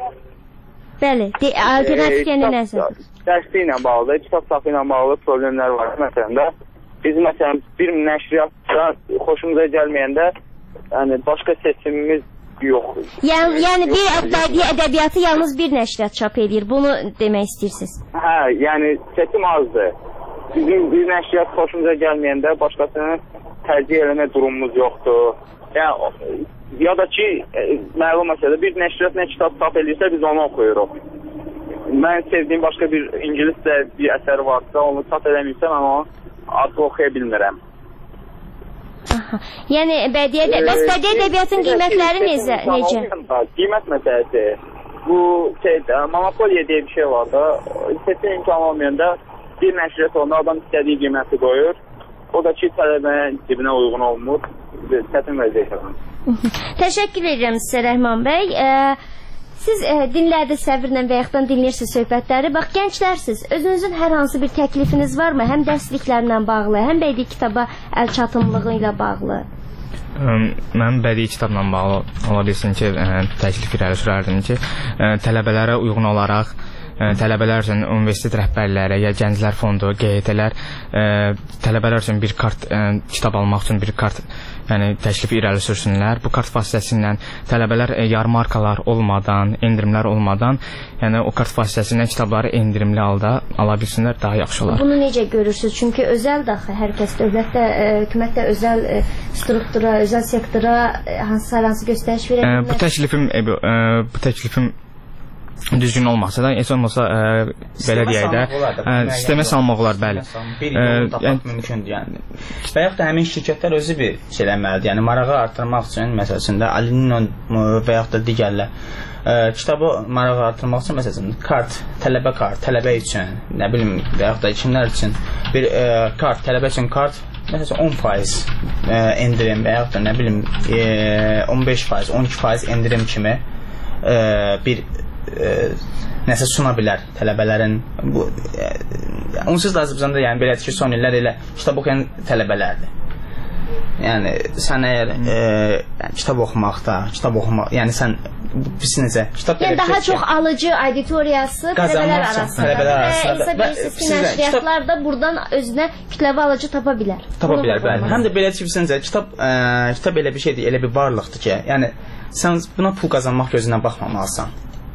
Bəli, de, alternativ e, deyəndə nəsə? Dərsli ilə bağlı, kitab sapı ilə bağlı problemlər var. Məsələn də, biz məsələn bir nəşriyyatda xoşumuza gəlməyəndə, yəni başqa seçimimiz yox. Yəni, yəni bir bədii ədəbiyyatı yalnız bir nəşriyyat çap edir, bunu demək istəyirsiniz? Hə, yəni seçim azdır. Bizim bir nəşriyyat xoşumuza gəlməyəndə başqasını tərcih eləmə durumumuz yoxdur. Yəni, ya da ki, e, məlum məsələ, bir nəşriyyat nə kitab çap edirsə, biz onu oxuyuruq. Mən sevdiyim başqa bir ingiliscə bir əsər varsa, onu çap eləməyirsə, mən onu artıq oxuya bilmirəm. Aha. Yəni, bədii ədəbiyyat, bədii ədəbiyyatın qiymətləri necə? necə? Qiymət məsələsi. Bu, şey, monopoliya deyə bir şey var da, seçim imkanı olmayanda bir nəşriyyat onda adam istədiyi qiyməti qoyur. O da ki, tələbənin cibinə uyğun olmur. Çətin vəziyyət. Təşəkkür edirəm sizə Rəhman bəy. E, siz e, dinlərdiniz səbirlə və yaxud dinləyirsiniz söhbətləri. Bax, gənclərsiniz. Özünüzün hər hansı bir təklifiniz varmı? Həm dərsliklərlə bağlı, həm bədii kitaba əl çatımlığı ilə bağlı. Mən bədii kitabla bağlı ola bilsin ki, təklif irəli sürərdim ki, tələbələrə uyğun olaraq tələbələr üçün universitet rəhbərləri ya gənclər fondu, G Y T-lər tələbələr üçün bir kart kitab almaq üçün bir kart yəni təklif irəli sürsünlər. Bu kart vasitəsilə tələbələr yarmarkalar olmadan, endirimlər olmadan, yəni o kart vasitəsilə kitabları endirimli halda ala bilsinlər, daha yaxşı olar. Bunu necə görürsünüz? Çünki özəl daxı hər kəs dövlətdə, hökumətdə özəl struktura, özəl sektora hansı hansı göstəriş verə bilər? Bu təklifim bu təklifim düzgün olmasa da, heç olmasa ə, belə deyək də, ə, sistemə salmaq olar, bəli. Bir yol tapmaq mümkündür, yəni. Və yaxud da həmin şirkətlər özü bir şey eləməlidir, yəni marağı artırmaq üçün, məsələsində, Alinin və yaxud da digərlər, ə, kitabı marağı artırmaq üçün, məsələsində, kart, tələbə kart, tələbə üçün, nə bilim, və yaxud da kimlər üçün bir ə, kart, tələbə üçün kart, məsələn, on faiz ə, endirim və yaxud da, nə bilim, ə, on beş faiz, on iki faiz endirim kimi ə, bir E, nəsə suna bilər tələbələrin bu e, onsuz da Azərbaycanda yəni belədir ki, son illər elə kitab oxuyan tələbələrdir. Yəni sən əgər e, yəni, kitab oxumaqda, kitab oxumaq, yəni sən biz necə kitab yəni daha çox alıcı auditoriyası tələbələr arasında. Tələbələr arasında və nəşriyyatlar da buradan özünə kütləvi alıcı tapa bilər. Tapa bilər, bəli. Həm də belədir ki, sizcə kitab e, kitab elə bir şeydir, elə bir varlıqdır ki, yəni sən buna pul qazanmaq gözündən baxmamalısan.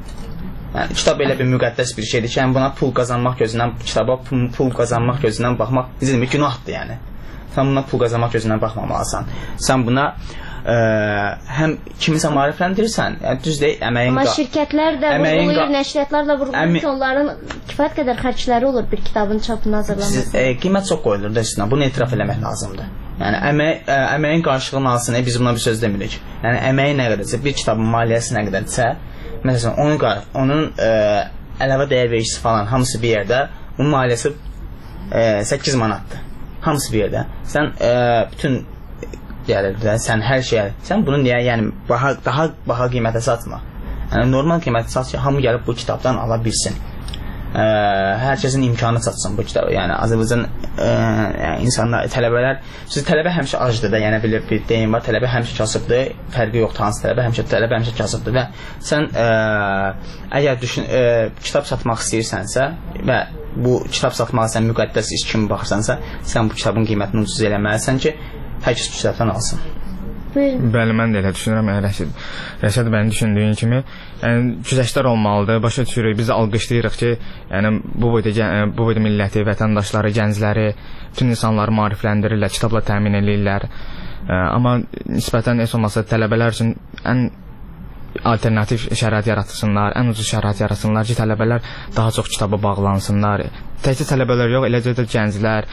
Yəni, kitab elə bir müqəddəs bir şeydir ki, yəni buna pul qazanmaq gözündən, kitaba pul, pul qazanmaq gözündən baxmaq bizim bir günahdır, yəni. Sən buna pul qazanmaq gözündən baxmamalısan. Sən buna ə, həm kimisə maarifləndirirsən, yəni düz deyil, əməyin... Amma şirkətlər də vurğulayır, nəşriyyatlar da vurğulayır ki, onların kifayət qədər xərcləri olur bir kitabın çapını hazırlaması. E, qiymət çox qoyulur da üstünə, bunu etiraf eləmək lazımdır. Yəni əmək, ə, əməyin qarşılığını alsın, e, biz buna bir söz demirik. Yəni əməyi nə qədərsə, bir kitabın maliyyəsi nə qədərsə, Məsələn, onun, onun ə, əlavə dəyər vericisi falan hamısı bir yerdə, bunun maliyyəsi ə, səkkiz manatdır. Hamısı bir yerdə. Sən ə, bütün gəlir də, sən hər şeyə, sən bunu niyə, yəni baha, daha baha qiymətə satma. Yəni normal qiymətə sat ki, hamı gəlib bu kitabdan ala bilsin. Ə, hər kəsin imkanı çatsın bu kitabı. Yəni Azərbaycan ə, yəni, insanlar, tələbələr, siz tələbə həmişə acdır da, yəni bir, bir deyim var, tələbə həmişə kasıbdır, fərqi yoxdur, hansı tələbə həmişə tələbə həmişə kasıbdır və sən ə, əgər düşün, ə, kitab satmaq istəyirsənsə və bu kitab satmağa sən müqəddəs iş kimi baxırsansa, sən bu kitabın qiymətini ucuz eləməlisən ki, hər kəs bu kitabdan alsın. Bəli, mən də elə düşünürəm, yəni, Rəşid. Rəşid bənim düşündüyün kimi, yəni, güzəştlər olmalıdır. Başa düşürük, biz alqışlayırıq ki, yəni, bu boyda, bu boyda milləti, vətəndaşları, gəncləri, bütün insanları maarifləndirirlər, kitabla təmin edirlər. Amma nisbətən heç olmasa tələbələr üçün ən alternativ şərait yaratsınlar, ən ucuz şərait yaratsınlar ki, tələbələr daha çox kitaba bağlansınlar. Təkcə tələbələr yox, eləcə də gənclər,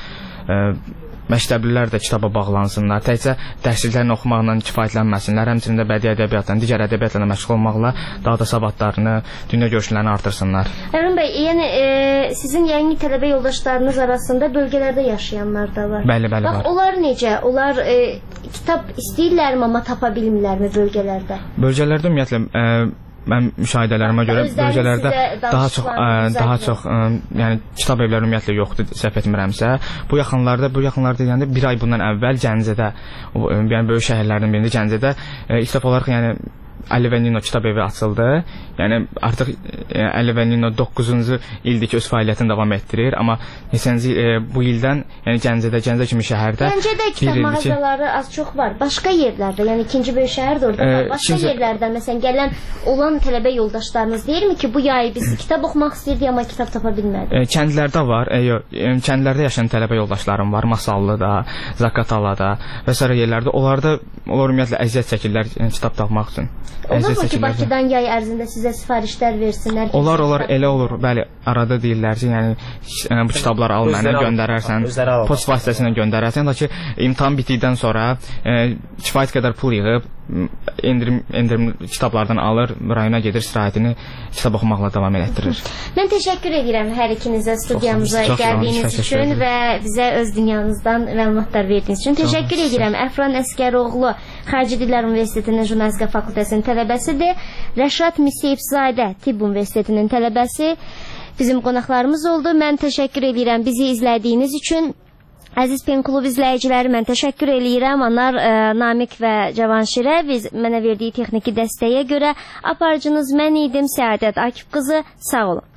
məktəblilər də kitaba bağlansınlar. Təkcə dərsliklərini oxumaqla kifayətlənməsinlər, həmçinin də bədii ədəbiyyatla, digər ədəbiyyatla məşğul olmaqla daha da savadlarını, dünya görüşlərini artırsınlar. Əmin bəy, yəni e, sizin yeni tələbə yoldaşlarınız arasında bölgələrdə yaşayanlar da var. Bəli, bəli, Bax, var. Onlar necə? Onlar e, kitab istəyirlərmi, amma tapa bilmirlərmi bölgələrdə? Bölgələrdə ümumiyyətlə e, mən müşahidələrimə görə bölgələrdə daha çox ə, daha çox ə, yəni kitab evləri ümumiyyətlə yoxdur, səhv etmirəmsə. Bu yaxınlarda, bu yaxınlarda deyəndə bir ay bundan əvvəl Gəncədə, o, yəni böyük şəhərlərdən birində Gəncədə ə, ilk dəfə olaraq yəni Əli və Nino kitab evi açıldı. Yəni artıq e, Əli və Nino doqquzuncu ildir ki öz fəaliyyətini davam etdirir, amma neçənci e, bu ildən yəni Gəncədə, Gəncə kimi şəhərdə Gəncədə kitab mağazaları az çox var. Başqa yerlərdə, yəni ikinci böyük şəhər də orada var. Başqa ikinci... yerlərdə məsələn gələn olan tələbə yoldaşlarınız deyirmi ki, bu yay biz kitab oxumaq istəyirdik, amma kitab tapa bilmədik? E, kəndlərdə var. E, yox, e, kəndlərdə yaşayan tələbə yoldaşlarım var. Masallıda, Zaqatalada və s. yerlərdə. Onlarda onlar ümumiyyətlə əziyyət çəkirlər e, kitab tapmaq üçün. Olur mu ki, Bakıdan yay ərzində sizə sifarişlər versinlər? Olar, olar, elə olur. Bəli, arada deyirlər ki, yəni bu kitabları al mənə, göndərərsən, post vasitəsilə göndərərsən, lakin imtahan bitdikdən sonra e, kifayət qədər pul yığıb endirim, endirim kitablardan alır, rayona gedir, istirahətini kitab oxumaqla davam elətdirir. Mən təşəkkür edirəm hər ikinizə studiyamıza gəldiyiniz üçün və bizə öz dünyanızdan məlumatlar verdiyiniz üçün. Təşəkkür edirəm. Əfran Əskəroğlu Xarici Dillər Universitetinin Jurnalistika fakültəsinin tələbəsidir. Rəşad Müseyibzadə Tibb Universitetinin tələbəsi bizim qonaqlarımız oldu. Mən təşəkkür edirəm bizi izlədiyiniz üçün. Əziz Pen Klub izləyiciləri, mən təşəkkür eləyirəm. Onlar e, Namiq və Cavanşirə biz mənə verdiyi texniki dəstəyə görə. Aparıcınız mən idim, Səadət Akif qızı. Sağ olun.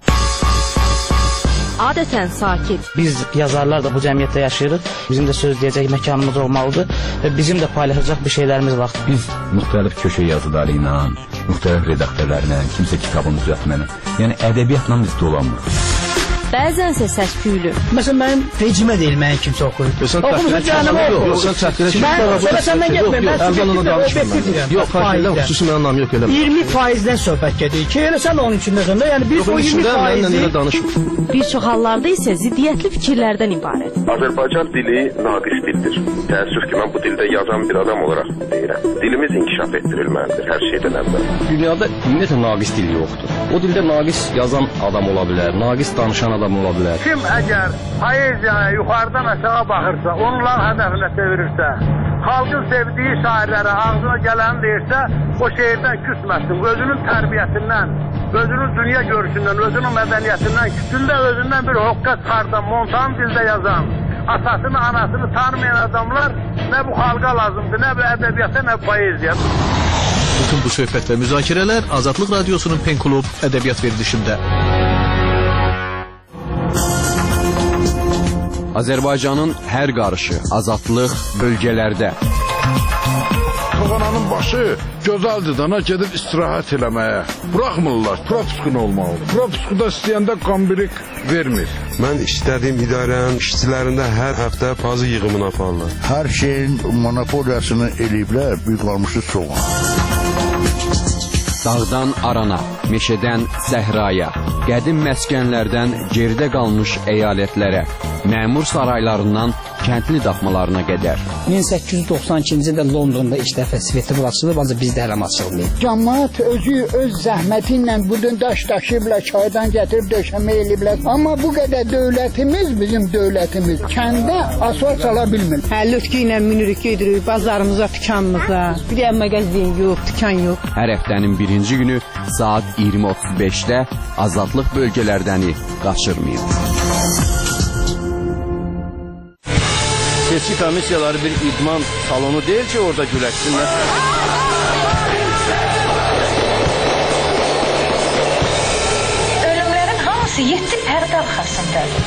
Adətən sakit. Biz yazarlar da bu cəmiyyətdə yaşayırıq. Bizim də söz deyəcək məkanımız olmalıdır və bizim də paylaşacaq bir şeylərimiz var. Biz müxtəlif köşə yazıları ilə, müxtəlif redaktörlərlə, kimsə kitabını düzəltməni, yəni ədəbiyyatla biz dolanmırıq. Bəzənsə səs-küylü. Məsələn, mənim rejimə deyil, mənim kimsə oxuyur. Oxumuşun canımı oxuyur. Sən çəkdirə Sonra səndən getməyim, mən sizi obyektiv deyirəm. Yox, failə, xüsusi mənim anlamı yox elə. iyirmi faizdən söhbət gedir ki, elə sən onun üçün nəzəndə, yəni biz o iyirmi faizi... Bir çox hallarda isə ziddiyyətli fikirlərdən ibarət. Azərbaycan dili naqis dildir. Təəssüf ki, mən bu dildə yazan bir adam olaraq deyirəm. Dilimiz inkişaf etdirilməlidir hər şeydən əvvəl. Dünyada ümumiyyətlə naqis dil yoxdur. O dildə naqis yazan adam ola bilər, naqis danışan adam ola bilər. Kim əgər poeziyaya yuxarıdan aşağı baxırsa, onlar hədəfinə çevirirsə, xalqın sevdiyi şairlərə ağzına gələni deyirsə, o şeirdən küsməsin. Özünün tərbiyəsindən, özünün dünya görüşündən, özünün mədəniyyətindən, kütündə özündən bir hoqqa çıxardan, montan dildə yazan, atasını, anasını tanımayan adamlar nə bu xalqa lazımdır, nə bu ədəbiyyata, nə poeziya. Bütün bu söhbət və müzakirələr Azadlıq Radiosunun Pen Klub ədəbiyyat verilişində. Azərbaycanın hər qarışı, azadlıq bölgələrdə. Xaxananın başı gözəldir dana gedib istirahət eləməyə. Buraxmırlar, propiskun olmalıdır. Propiskuda istəyəndə qambirik vermir. Mən istədiyim idarənin işçilərində hər həftə pazı yığımını aparırlar. Hər şeyin monopoliyasını eləyiblər, büyük qalmışı soğan. Dağdan arana, meşədən səhraya, qədim məskənlərdən geridə qalmış əyalətlərə, məmur saraylarından kəndli daxmalarına qədər. min səkkiz yüz doxsan ikinci ildə Londonda ilk dəfə svetofor açılıb, ancaq bizdə hələ açılmayıb. Cəmaət özü öz zəhməti ilə budun daş daşıyıblar, çaydan gətirib döşəmə eləyiblər. Amma bu qədər dövlətimiz, bizim dövlətimiz kəndə asfalt sala bilmir. Həllütkü ilə minirik, gedirik bazarımıza, dükanımıza. Bir də mağazin yox, dükan yox. Hər həftənin birinci günü saat iyirmi otuz beşdə azadlıq bölgələrdəni qaçırmayın. Seçki komissiyaları bir idman salonu deyil ki, orada güləşsinlər. Ölümlərin hamısı yeddi pərdə arxasındadır.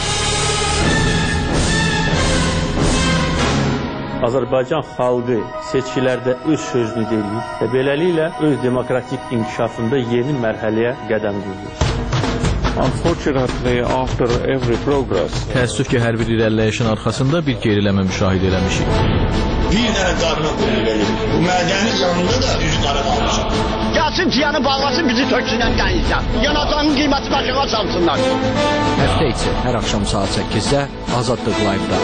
Azərbaycan xalqı seçkilərdə öz sözünü deyir və beləliklə öz demokratik inkişafında yeni mərhələyə qədəm qoyur. Unfortunately, after every progress, təəssüf ki, hər bir irəliləyişin arxasında bir geriləmə müşahidə eləmişik. Bir dənə qarına qulluqlayır. Bu mədəni yanında da üz qara qalmışıq. Gəlsin ciyanı bağlasın, bizi töksünən dənizdən. Yanacağının qiyməti başına çalsınlar. Həftə içi hər axşam saat səkkizdə Azadlıq Live-da.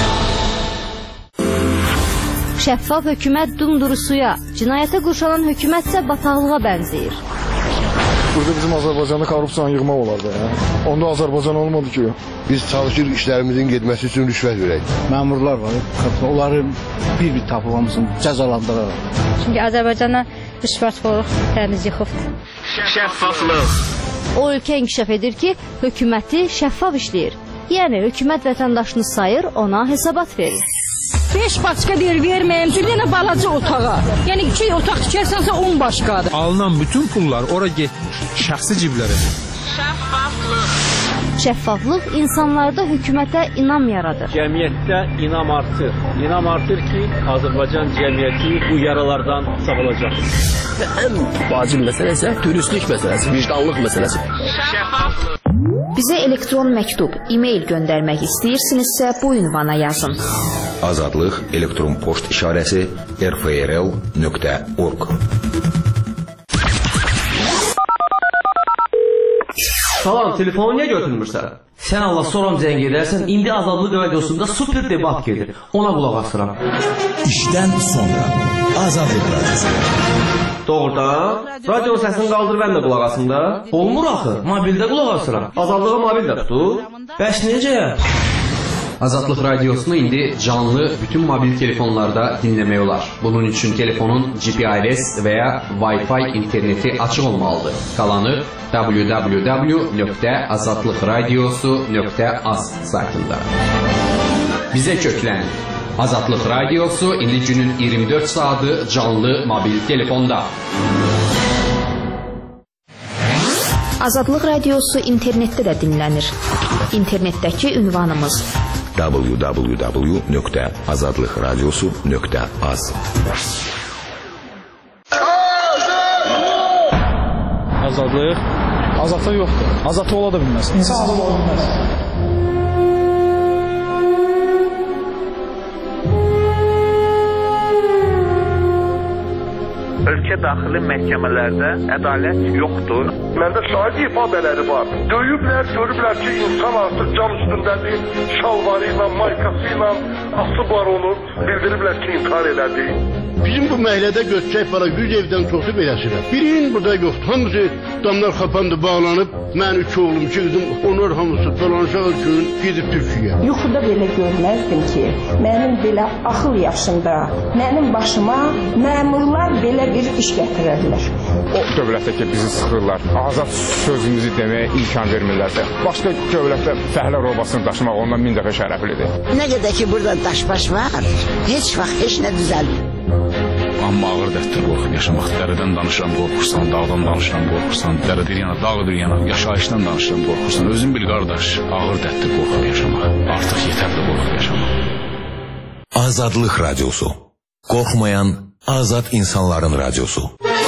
Şəffaf hökumət dumdurusuya, cinayətə qurşanan hökumətsə bataqlığa bənzəyir. Burada bizim Azərbaycanda korrupsiyanı yığmaq olardı. Ya. Onda Azərbaycan olmadı ki. Biz çalışırıq işlərimizin getməsi üçün rüşvət verək. Məmurlar var, onların bir-bir tapılmasını cəzalandırırlar. Çünki Azərbaycana rüşvətxorluq təmiz yıxıbdır. Şəffaflıq. O ölkə inkişaf edir ki, hökuməti şəffaf işləyir. Yəni hökumət vətəndaşını sayır, ona hesabat verir. beş başqa deyir verməyim, bir dənə balaca otağa. Yəni iki otaq tikərsənsə on başqadır. Alınan bütün pullar ora getmir, şəxsi ciblərə. Şəffaflıq. Şəffaflıq insanlarda hökumətə inam yaradır. Cəmiyyətdə inam artır. İnam artır ki, Azərbaycan cəmiyyəti bu yaralardan sağolacaq. Və ən vacib məsələ isə dürüstlük məsələsi, vicdanlıq məsələsi. Şəffaflıq. Bizə elektron məktub, e-mail göndərmək istəyirsinizsə bu ünvana yazın. Azadlıq elektron poçt işarəsi r f r l nöqtə org. Salam, telefonu niyə götürmürsən? Sən Allah soram zəng edərsən, indi Azadlıq radiosunda super debat gedir. Ona qulaq asıram. İşdən sonra Azadlıq radiosu. Doğrudan, radionun səsini qaldır, mən də qulaq asım da. Olmur axı, mobildə qulaq asıram. Azadlığa mobil də tutur. Bəs necə? Azadlıq radiosunu indi canlı bütün mobil telefonlarda dinləmək olar. Bunun üçün telefonun G P R S və ya Wi-Fi interneti açıq olmalıdır. Qalanı w w w nöqtə azadlıq radiosu nöqtə az saytında. Bizə köklənin. Azadlıq radiosu indi günün iyirmi dörd saatı canlı mobil telefonda. Azadlıq radiosu internetdə də dinlənir. İnternetdəki ünvanımız w w w nöqtə azadlıq radiosu nöqtə az. Azadlıq? Azadlıq yoxdur. Azadlıq ola da bilməz. İnsan azad ola bilməz. Ölkə daxili məhkəmələrdə ədalət yoxdur. Məndə şahid ifadələri var. Döyüblər, görüblər ki, insan artıq cam üstündədir, şalvarı ilə, maykası ilə asıb var onu, bildiriblər ki, intihar elədi. Bizim bu məhəllədə götürək para yüz evdən çoxu beləsirəm. Birinin burada yoxdur. Hamısı damlar xapandı, bağlanıb. Mən üç oğlum, iki qızım, onlar hamısı dolanışaq üçün gedib Türkiyə. Yuxuda belə görməzdim ki, mənim belə axıl yaşında, mənim başıma məmurlar belə bir iş gətirərlər. O dövlətdə ki, bizi sıxırlar, azad sözümüzü deməyə imkan vermirlərsə, başqa dövlətdə fəhlə robasını daşımaq ondan min dəfə şərəflidir. Nə qədər ki, burada daş-baş var, heç vaxt heç nə düzəlmir. Amma ağır dərddir qorxub yaşamaq. Dərədən danışıram, qorxursan, dağdan danışıram, qorxursan, dərədir yana, dağdır yana, yaşayışdan danışıram, qorxursan. Özün bil qardaş, ağır dərddir qorxub yaşamaq. Artıq yetərli qorxub yaşamaq. Azadlıq radiosu. Qorxmayan azad insanların radiosu.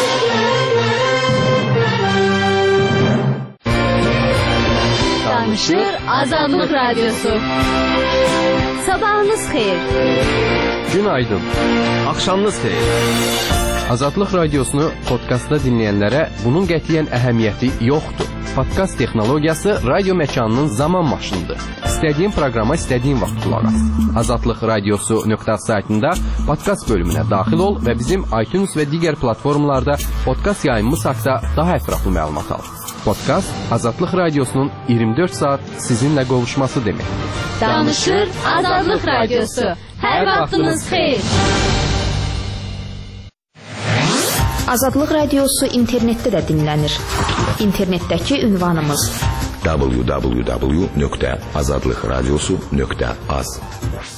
Danışır Azadlıq radiosu. Sabahınız xeyir. Günaydın. Axşamınız xeyir. Azadlıq radiosunu podkastda dinləyənlərə bunun qətiyyən əhəmiyyəti yoxdur. podkast texnologiyası radio məkanının zaman maşınıdır. İstədiyin proqrama istədiyin vaxt qulaq as. Azadlıq radiosu nöqtə saytında podkast bölümünə daxil ol və bizim iTunes və digər platformalarda podkast yayımımız haqqında daha ətraflı məlumat al. Podkast Azadlıq radiosunun iyirmi dörd saat sizinlə qovuşması demək. Danışır Azadlıq radiosu. Hər vaxtınız xeyir. Azadlıq radiosu internetdə də dinlənir. İnternetdəki ünvanımız w w w nöqtə azadlıqradiosu nöqtə az.